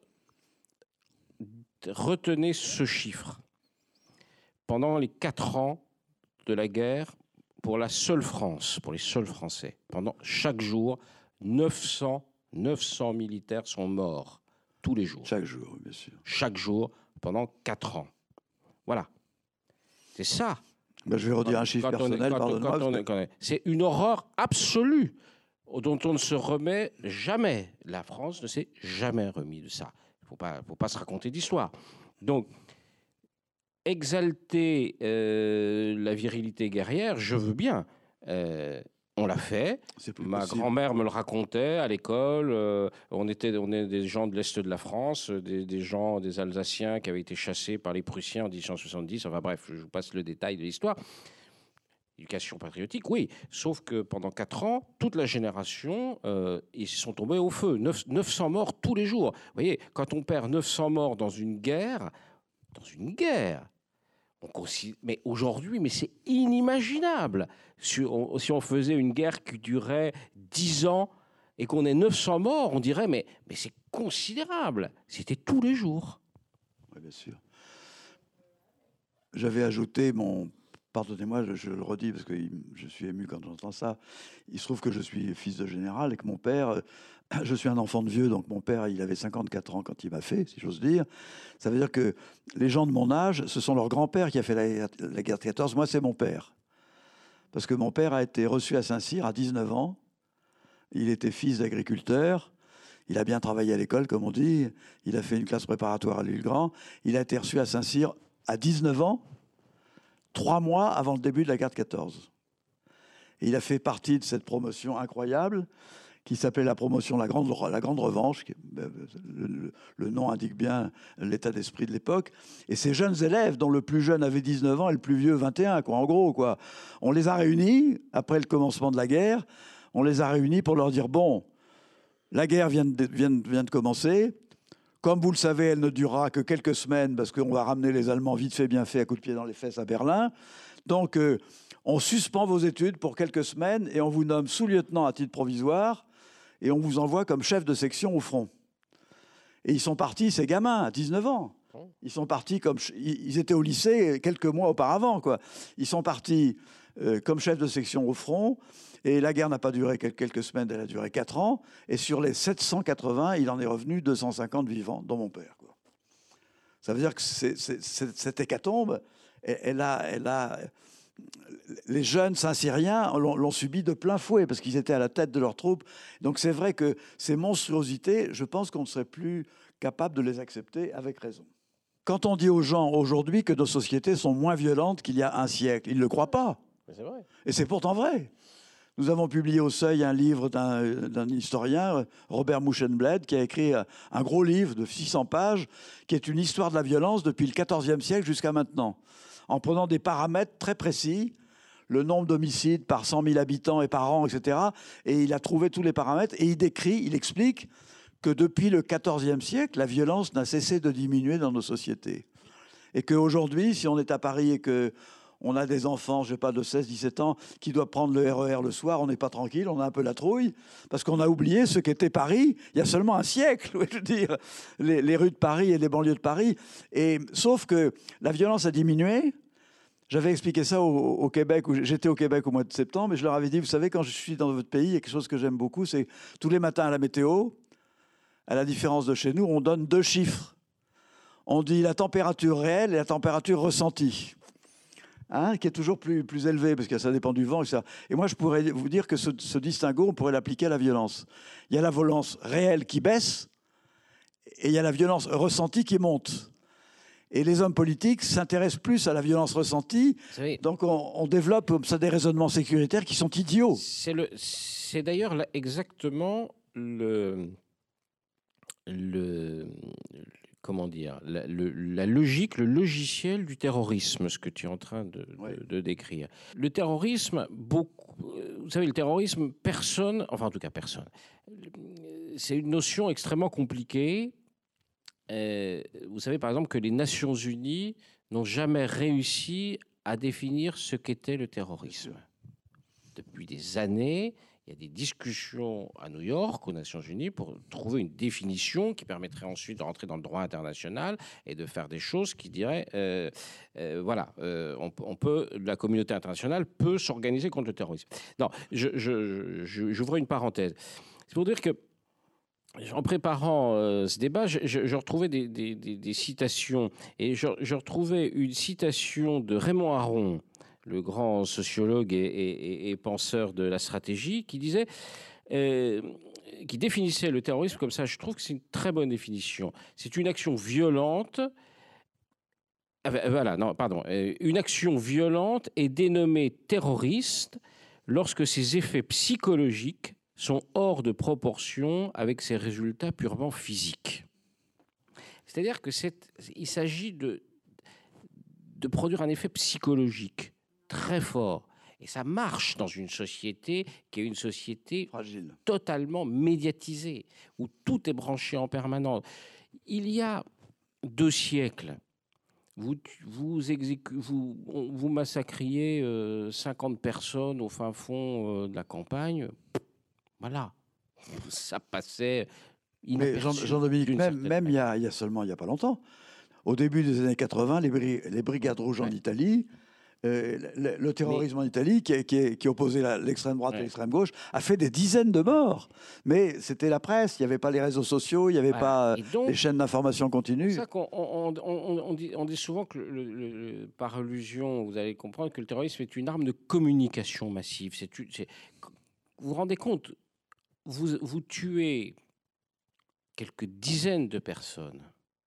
retenez ce chiffre. Pendant les quatre ans de la guerre, pour la seule France, pour les seuls Français, pendant chaque jour, neuf cents, neuf cents militaires sont morts tous les jours. Chaque jour, bien sûr. Chaque jour, pendant quatre ans. Voilà. C'est ça. Ben, je vais redire un chiffre Quand on est- personnel, quand on- pardonne-moi. quand on est- quand on est- C'est une horreur absolue dont on ne se remet jamais. La France ne s'est jamais remis de ça. Il ne faut pas, faut pas se raconter d'histoire. Donc, exalter euh, la virilité guerrière, je veux bien. Euh, on l'a fait. C'est plus Ma possible. grand-mère me le racontait à l'école. Euh, on était, on est des gens de l'Est de la France, des, des gens, des Alsaciens qui avaient été chassés par les Prussiens en dix-huit cent soixante-dix. Enfin bref, je vous passe le détail de l'histoire. Éducation patriotique, oui. Sauf que pendant quatre ans, toute la génération, euh, ils sont tombés au feu. neuf cents morts tous les jours. Vous voyez, quand on perd neuf cents morts dans une guerre, dans une guerre, on considère, mais aujourd'hui, mais c'est inimaginable. Si on, si on faisait une guerre qui durait dix ans et qu'on ait neuf cents morts, on dirait, mais, mais c'est considérable. C'était tous les jours. Oui, bien sûr. J'avais ajouté mon... Pardonnez-moi, je, je le redis parce que je suis ému quand j'entends ça. Il se trouve que je suis fils de général et que mon père... Je suis un enfant de vieux, donc mon père, il avait cinquante-quatre ans quand il m'a fait, si j'ose dire. Ça veut dire que les gens de mon âge, ce sont leur grand-père qui a fait la, la guerre de quatorze. Moi, c'est mon père. Parce que mon père a été reçu à Saint-Cyr à dix-neuf ans. Il était fils d'agriculteur. Il a bien travaillé à l'école, comme on dit. Il a fait une classe préparatoire à l'Île-Grand. Il a été reçu à Saint-Cyr à dix-neuf ans, trois mois avant le début de la guerre de quatorze. Et il a fait partie de cette promotion incroyable qui s'appelait la promotion La Grande, la Grande Revanche. Le, le, le nom indique bien l'état d'esprit de l'époque. Et ces jeunes élèves, dont le plus jeune avait dix-neuf ans et le plus vieux vingt et un, quoi, en gros, quoi, on les a réunis, après le commencement de la guerre, on les a réunis pour leur dire, bon, la guerre vient de, vient, vient de commencer. Comme vous le savez, elle ne durera que quelques semaines parce qu'on va ramener les Allemands vite fait, bien fait, à coups de pied dans les fesses à Berlin. Donc, euh, on suspend vos études pour quelques semaines et on vous nomme sous-lieutenant à titre provisoire et on vous envoie comme chef de section au front. Et ils sont partis, ces gamins, à dix-neuf ans. Ils sont partis comme... Ils étaient au lycée quelques mois auparavant, quoi. Ils sont partis euh, comme chef de section au front. Et la guerre n'a pas duré quelques semaines, elle a duré quatre ans. Et sur les sept cent quatre-vingts, il en est revenu deux cent cinquante vivants, dont mon père, quoi. Ça veut dire que c'est, c'est, c'est, cette hécatombe, elle a, elle a, les jeunes Saint-Cyriens l'ont, l'ont subi de plein fouet parce qu'ils étaient à la tête de leurs troupes. Donc c'est vrai que ces monstruosités, je pense qu'on ne serait plus capable de les accepter avec raison. Quand on dit aux gens aujourd'hui que nos sociétés sont moins violentes qu'il y a un siècle, ils ne le croient pas. Mais c'est vrai. Et c'est pourtant vrai. Nous avons publié au Seuil un livre d'un, d'un historien, Robert Mouchenbled, qui a écrit un gros livre de six cents pages, qui est une histoire de la violence depuis le quatorzième siècle jusqu'à maintenant, en prenant des paramètres très précis, le nombre d'homicides par cent mille habitants et par an, et cetera. Et il a trouvé tous les paramètres et il décrit, il explique que depuis le quatorzième siècle, la violence n'a cessé de diminuer dans nos sociétés. Et qu'aujourd'hui, si on est à Paris et que on a des enfants, je sais pas, de seize dix-sept ans qui doivent prendre le R E R le soir, on n'est pas tranquille, on a un peu la trouille, parce qu'on a oublié ce qu'était Paris il y a seulement un siècle, je veux dire, les, les rues de Paris et les banlieues de Paris. Et, sauf que la violence a diminué. J'avais expliqué ça au, au Québec, où j'étais au Québec au mois de septembre, et je leur avais dit, vous savez, quand je suis dans votre pays, il y a quelque chose que j'aime beaucoup, c'est tous les matins à la météo, à la différence de chez nous, on donne deux chiffres. On dit la température réelle et la température ressentie. Hein, qui est toujours plus, plus élevé, parce que ça dépend du vent, et cetera. Et moi, je pourrais vous dire que ce, ce distinguo, on pourrait l'appliquer à la violence. Il y a la violence réelle qui baisse, et il y a la violence ressentie qui monte. Et les hommes politiques s'intéressent plus à la violence ressentie. Donc on, on développe comme ça des raisonnements sécuritaires qui sont idiots. C'est d'ailleurs exactement le, le, comment dire, la, le, la logique, le logiciel du terrorisme, ce que tu es en train de, ouais. de, de décrire. Le terrorisme, beaucoup, vous savez, le terrorisme, personne, enfin en tout cas personne, c'est une notion extrêmement compliquée. Euh, vous savez par exemple que les Nations Unies n'ont jamais réussi à définir ce qu'était le terrorisme. Depuis des années, il y a des discussions à New York, aux Nations Unies, pour trouver une définition qui permettrait ensuite de rentrer dans le droit international et de faire des choses qui diraient, euh, euh, voilà, euh, on, on peut, la communauté internationale peut s'organiser contre le terrorisme. Non, je, je, je, j'ouvre une parenthèse. C'est pour dire que en préparant euh, ce débat, je, je, je retrouvais des, des, des, des citations, et je, je retrouvais une citation de Raymond Aron, le grand sociologue et, et, et penseur de la stratégie, qui disait, euh, qui définissait le terrorisme comme ça. Je trouve que c'est une très bonne définition. C'est une action violente. Voilà, non, pardon. Une action violente est dénommée terroriste lorsque ses effets psychologiques sont hors de proportion avec ses résultats purement physiques. C'est-à-dire que c'est, il s'agit de, de produire un effet psychologique très fort. Et ça marche dans une société qui est une société fragile, totalement médiatisée, où tout est branché en permanence. Il y a deux siècles, vous, vous, exécu, vous, vous massacriez euh, cinquante personnes au fin fond euh, de la campagne. Voilà, ça passait inaperçu. Mais Jean-Dominique, Jean même, même il, y a, il y a seulement il n'y a pas longtemps, au début des années quatre-vingts, les, bri les brigades rouges ouais. en Italie, euh, le, le terrorisme mais, en Italie, qui, qui, qui opposait l'extrême droite ouais. et l'extrême gauche, a fait des dizaines de morts. Mais c'était la presse, il n'y avait pas les réseaux sociaux, il n'y avait voilà. pas donc, les chaînes d'information continue. C'est ça qu'on on, on, on, dit, on dit souvent que, le, le, le, par allusion, vous allez comprendre que le terrorisme est une arme de communication massive. C'est, c'est, vous vous rendez compte? Vous, vous tuez quelques dizaines de personnes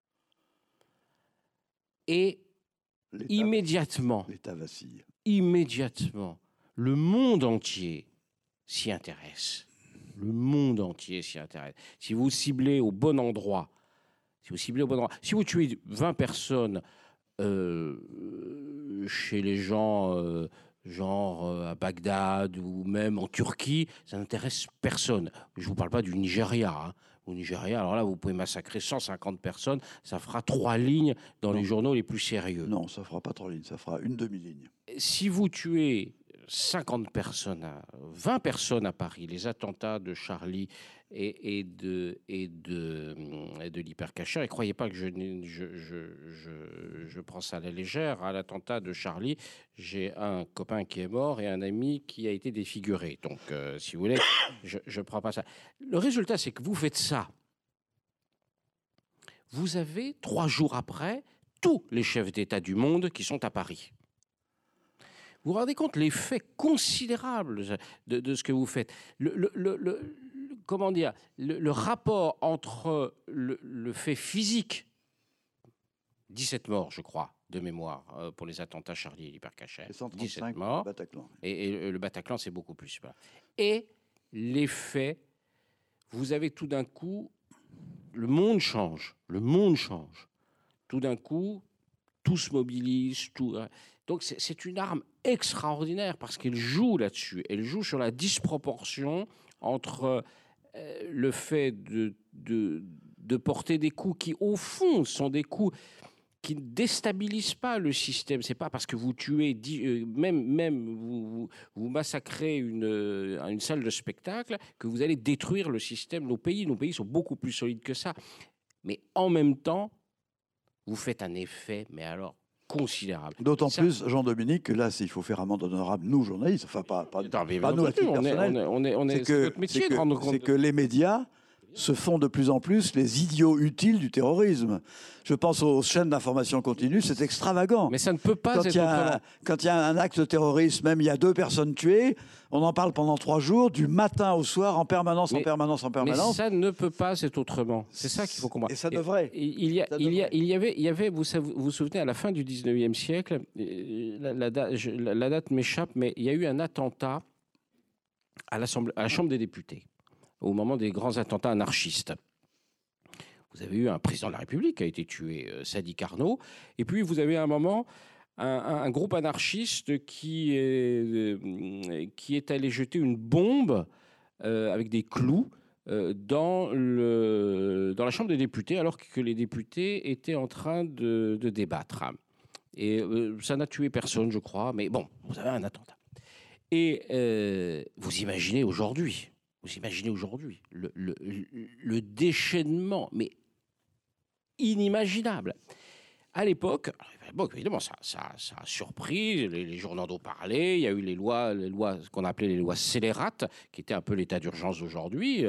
et immédiatement, l'État vacille. Immédiatement, le monde entier s'y intéresse. Le monde entier s'y intéresse. Si vous ciblez au bon endroit, si vous ciblez au bon endroit, si vous tuez vingt personnes euh, chez les gens... Euh, genre euh, à Bagdad ou même en Turquie, ça n'intéresse personne. Je ne vous parle pas du Nigeria. Hein. Au Nigeria, alors là, vous pouvez massacrer cent cinquante personnes, ça fera trois lignes dans non. les journaux les plus sérieux. Non, ça ne fera pas trois lignes, ça fera une demi-ligne. Si vous tuez cinquante personnes, à, vingt personnes à Paris, les attentats de Charlie et, et de, et de, et de l'hypercacher, et croyez pas que je, je, je, je, je prends ça à la légère, à l'attentat de Charlie, j'ai un copain qui est mort et un ami qui a été défiguré. Donc, euh, si vous voulez, je ne prends pas ça. Le résultat, c'est que vous faites ça. Vous avez, trois jours après, tous les chefs d'État du monde qui sont à Paris. Vous vous rendez compte l'effet considérable de, de ce que vous faites. Le, le, le, le, comment dire, le, le rapport entre le, le fait physique, dix-sept morts, je crois, de mémoire, euh, pour les attentats Charlie et l'hypercacher. dix-sept morts. Bataclan. Et, et le Bataclan, c'est beaucoup plus. Et l'effet, vous avez tout d'un coup, le monde change. Le monde change. Tout d'un coup, tout se mobilise. Tout, hein. Donc, c'est une arme extraordinaire parce qu'elle joue là-dessus. Elle joue sur la disproportion entre euh, le fait de, de, de porter des coups qui, au fond, sont des coups qui ne déstabilisent pas le système. C'est pas parce que vous tuez, euh, même, même vous, vous, vous massacrez une, euh, une salle de spectacle que vous allez détruire le système. Nos pays, nos pays sont beaucoup plus solides que ça. Mais en même temps, vous faites un effet, mais alors considérable. D'autant plus, Jean-Dominique, que là, il faut faire amende honorable, nous, journalistes, enfin, pas, pas, pas nous, à titre personnel. On est, on est, on est, c'est que, notre métier de rendre compte. C'est que les médias se font de plus en plus les idiots utiles du terrorisme. Je pense aux chaînes d'information continue, c'est extravagant. Mais ça ne peut pas quand être il y a, autrement. Quand il y a un acte de terrorisme, même il y a deux personnes tuées, on en parle pendant trois jours, du matin au soir, en permanence, mais, en permanence, en permanence. Mais ça ne peut pas être autrement. C'est ça qu'il faut comprendre. Et ça devrait. Et, il, y a, ça il, y a, devrait. il y avait, il y avait vous, vous vous souvenez, à la fin du dix-neuvième siècle, la, la, date, je, la, la date m'échappe, mais il y a eu un attentat à, à la Chambre des députés, au moment des grands attentats anarchistes. Vous avez eu un président de la République qui a été tué, euh, Sadi Carnot, et puis vous avez à un moment un, un groupe anarchiste qui est, euh, qui est allé jeter une bombe euh, avec des clous euh, dans, le, dans la Chambre des députés, alors que les députés étaient en train de, de débattre. Et euh, ça n'a tué personne, je crois, mais bon, vous avez un attentat. Et euh, vous imaginez aujourd'hui, vous imaginez aujourd'hui le, le, le déchaînement, mais inimaginable. À l'époque, bon, évidemment, ça, ça, ça a surpris, les, les journaux d'eau parlaient, il y a eu les lois, les lois ce qu'on appelait les lois scélérates, qui étaient un peu l'état d'urgence d'aujourd'hui.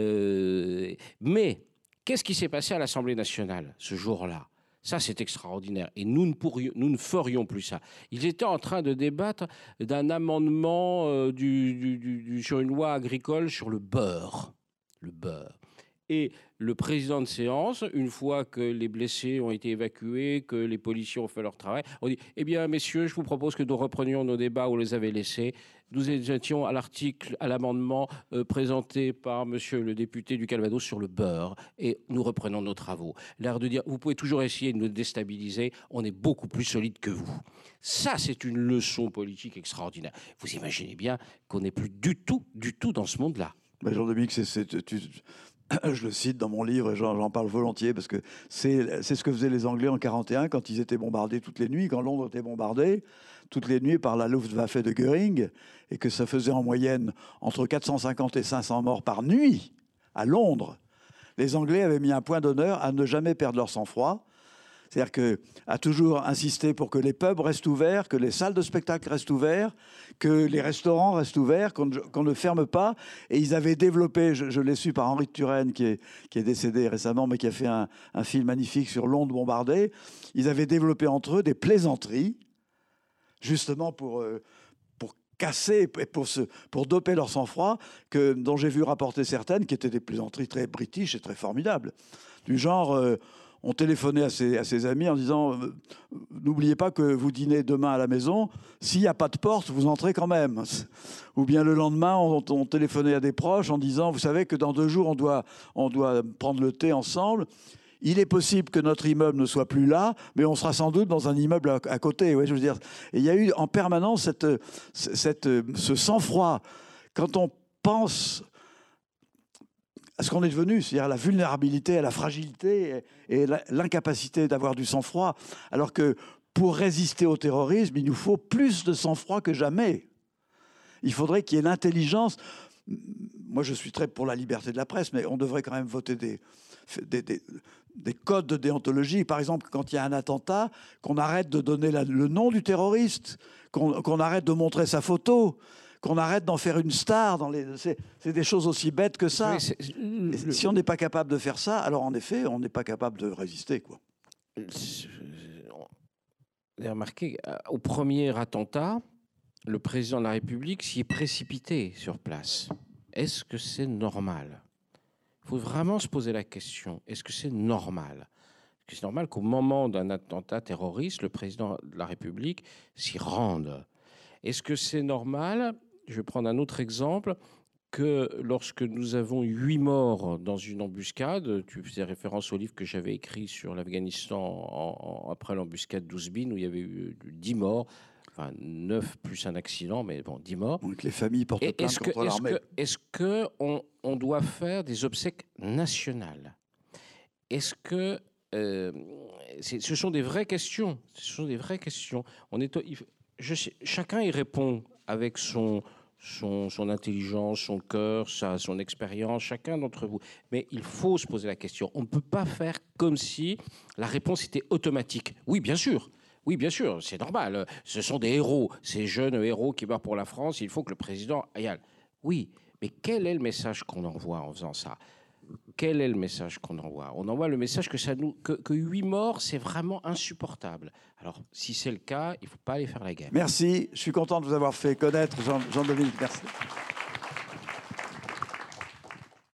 Euh, mais qu'est-ce qui s'est passé à l'Assemblée nationale ce jour-là ? Ça, c'est extraordinaire. Et nous ne, pourrions, nous ne ferions plus ça. Ils étaient en train de débattre d'un amendement euh, du, du, du, sur une loi agricole sur le beurre. Le beurre. Et le président de séance, une fois que les blessés ont été évacués, que les policiers ont fait leur travail, on dit « Eh bien, messieurs, je vous propose que nous reprenions nos débats où on les avait laissés. Nous étions à l'article, à l'amendement euh, présenté par monsieur le député du Calvados sur le beurre et nous reprenons nos travaux. » L'air de dire « Vous pouvez toujours essayer de nous déstabiliser, on est beaucoup plus solide que vous. » Ça, c'est une leçon politique extraordinaire. Vous imaginez bien qu'on n'est plus du tout, du tout dans ce monde-là. Mais Jean-Dominique, c'est... c'est tu... Je le cite dans mon livre et j'en parle volontiers parce que c'est ce que faisaient les Anglais en quarante et un quand ils étaient bombardés toutes les nuits, quand Londres était bombardée toutes les nuits par la Luftwaffe de Göring et que ça faisait en moyenne entre quatre cent cinquante et cinq cents morts par nuit à Londres. Les Anglais avaient mis un point d'honneur à ne jamais perdre leur sang-froid. C'est-à-dire qu'à toujours insister pour que les pubs restent ouverts, que les salles de spectacle restent ouvertes, que les restaurants restent ouverts, qu'on qu'on ne ferme pas. Et ils avaient développé, je, je l'ai su par Henri de Turenne, qui est, qui est décédé récemment, mais qui a fait un, un film magnifique sur Londres bombardée, ils avaient développé entre eux des plaisanteries, justement pour... Euh, casser et pour, se, pour doper leur sang-froid, que, dont j'ai vu rapporter certaines, qui étaient des plaisanteries très british et très formidables. Du genre, euh, on téléphonait à ses, à ses amis en disant euh, « N'oubliez pas que vous dînez demain à la maison, s'il n'y a pas de porte, vous entrez quand même. » Ou bien le lendemain, on, on téléphonait à des proches en disant « Vous savez que dans deux jours, on doit, on doit prendre le thé ensemble. » Il est possible que notre immeuble ne soit plus là, mais on sera sans doute dans un immeuble à, à côté. Ouais, je veux dire. Et il y a eu en permanence cette, cette, ce sang-froid. Quand on pense à ce qu'on est devenu, c'est-à-dire à la vulnérabilité, à la fragilité et l'incapacité d'avoir du sang-froid, alors que pour résister au terrorisme, il nous faut plus de sang-froid que jamais. Il faudrait qu'il y ait l'intelligence. Moi, je suis très pour la liberté de la presse, mais on devrait quand même voter des... Des, des, des codes de déontologie. Par exemple, quand il y a un attentat, qu'on arrête de donner la, le nom du terroriste, qu'on qu'on arrête de montrer sa photo, qu'on arrête d'en faire une star. Dans les, c'est, c'est des choses aussi bêtes que ça. Oui, le... Si on n'est pas capable de faire ça, alors en effet, on n'est pas capable de résister, quoi. Vous avez remarqué, au premier attentat, le président de la République s'y est précipité sur place. Est-ce que c'est normal ? Il faut vraiment se poser la question, est-ce que c'est normal ? Est-ce que c'est normal qu'au moment d'un attentat terroriste, le président de la République s'y rende ? Est-ce que c'est normal, je vais prendre un autre exemple, que lorsque nous avons huit morts dans une embuscade, tu faisais référence au livre que j'avais écrit sur l'Afghanistan en, en, après l'embuscade d'Ouzbine, où il y avait eu dix morts, enfin neuf plus un accident, mais bon, dix morts. Donc les familles portent plainte est-ce que, contre l'armée. Est-ce qu'on on doit faire des obsèques nationales ? Est-ce que... Euh, ce sont des vraies questions. Ce sont des vraies questions. On est, je sais, chacun y répond avec son, son, son intelligence, son cœur, sa, son expérience, chacun d'entre vous. Mais il faut se poser la question. On ne peut pas faire comme si la réponse était automatique. Oui, bien sûr. Oui, bien sûr, c'est normal. Ce sont des héros, ces jeunes héros qui meurent pour la France. Il faut que le président aille. Oui, mais quel est le message qu'on envoie en faisant ça ? quel est le message qu'on envoie? On envoie le message que, ça nous, que, que huit morts, c'est vraiment insupportable. Alors, si c'est le cas, il ne faut pas aller faire la guerre. Merci. Je suis content de vous avoir fait connaître, Jean, Jean-Dominique. Merci.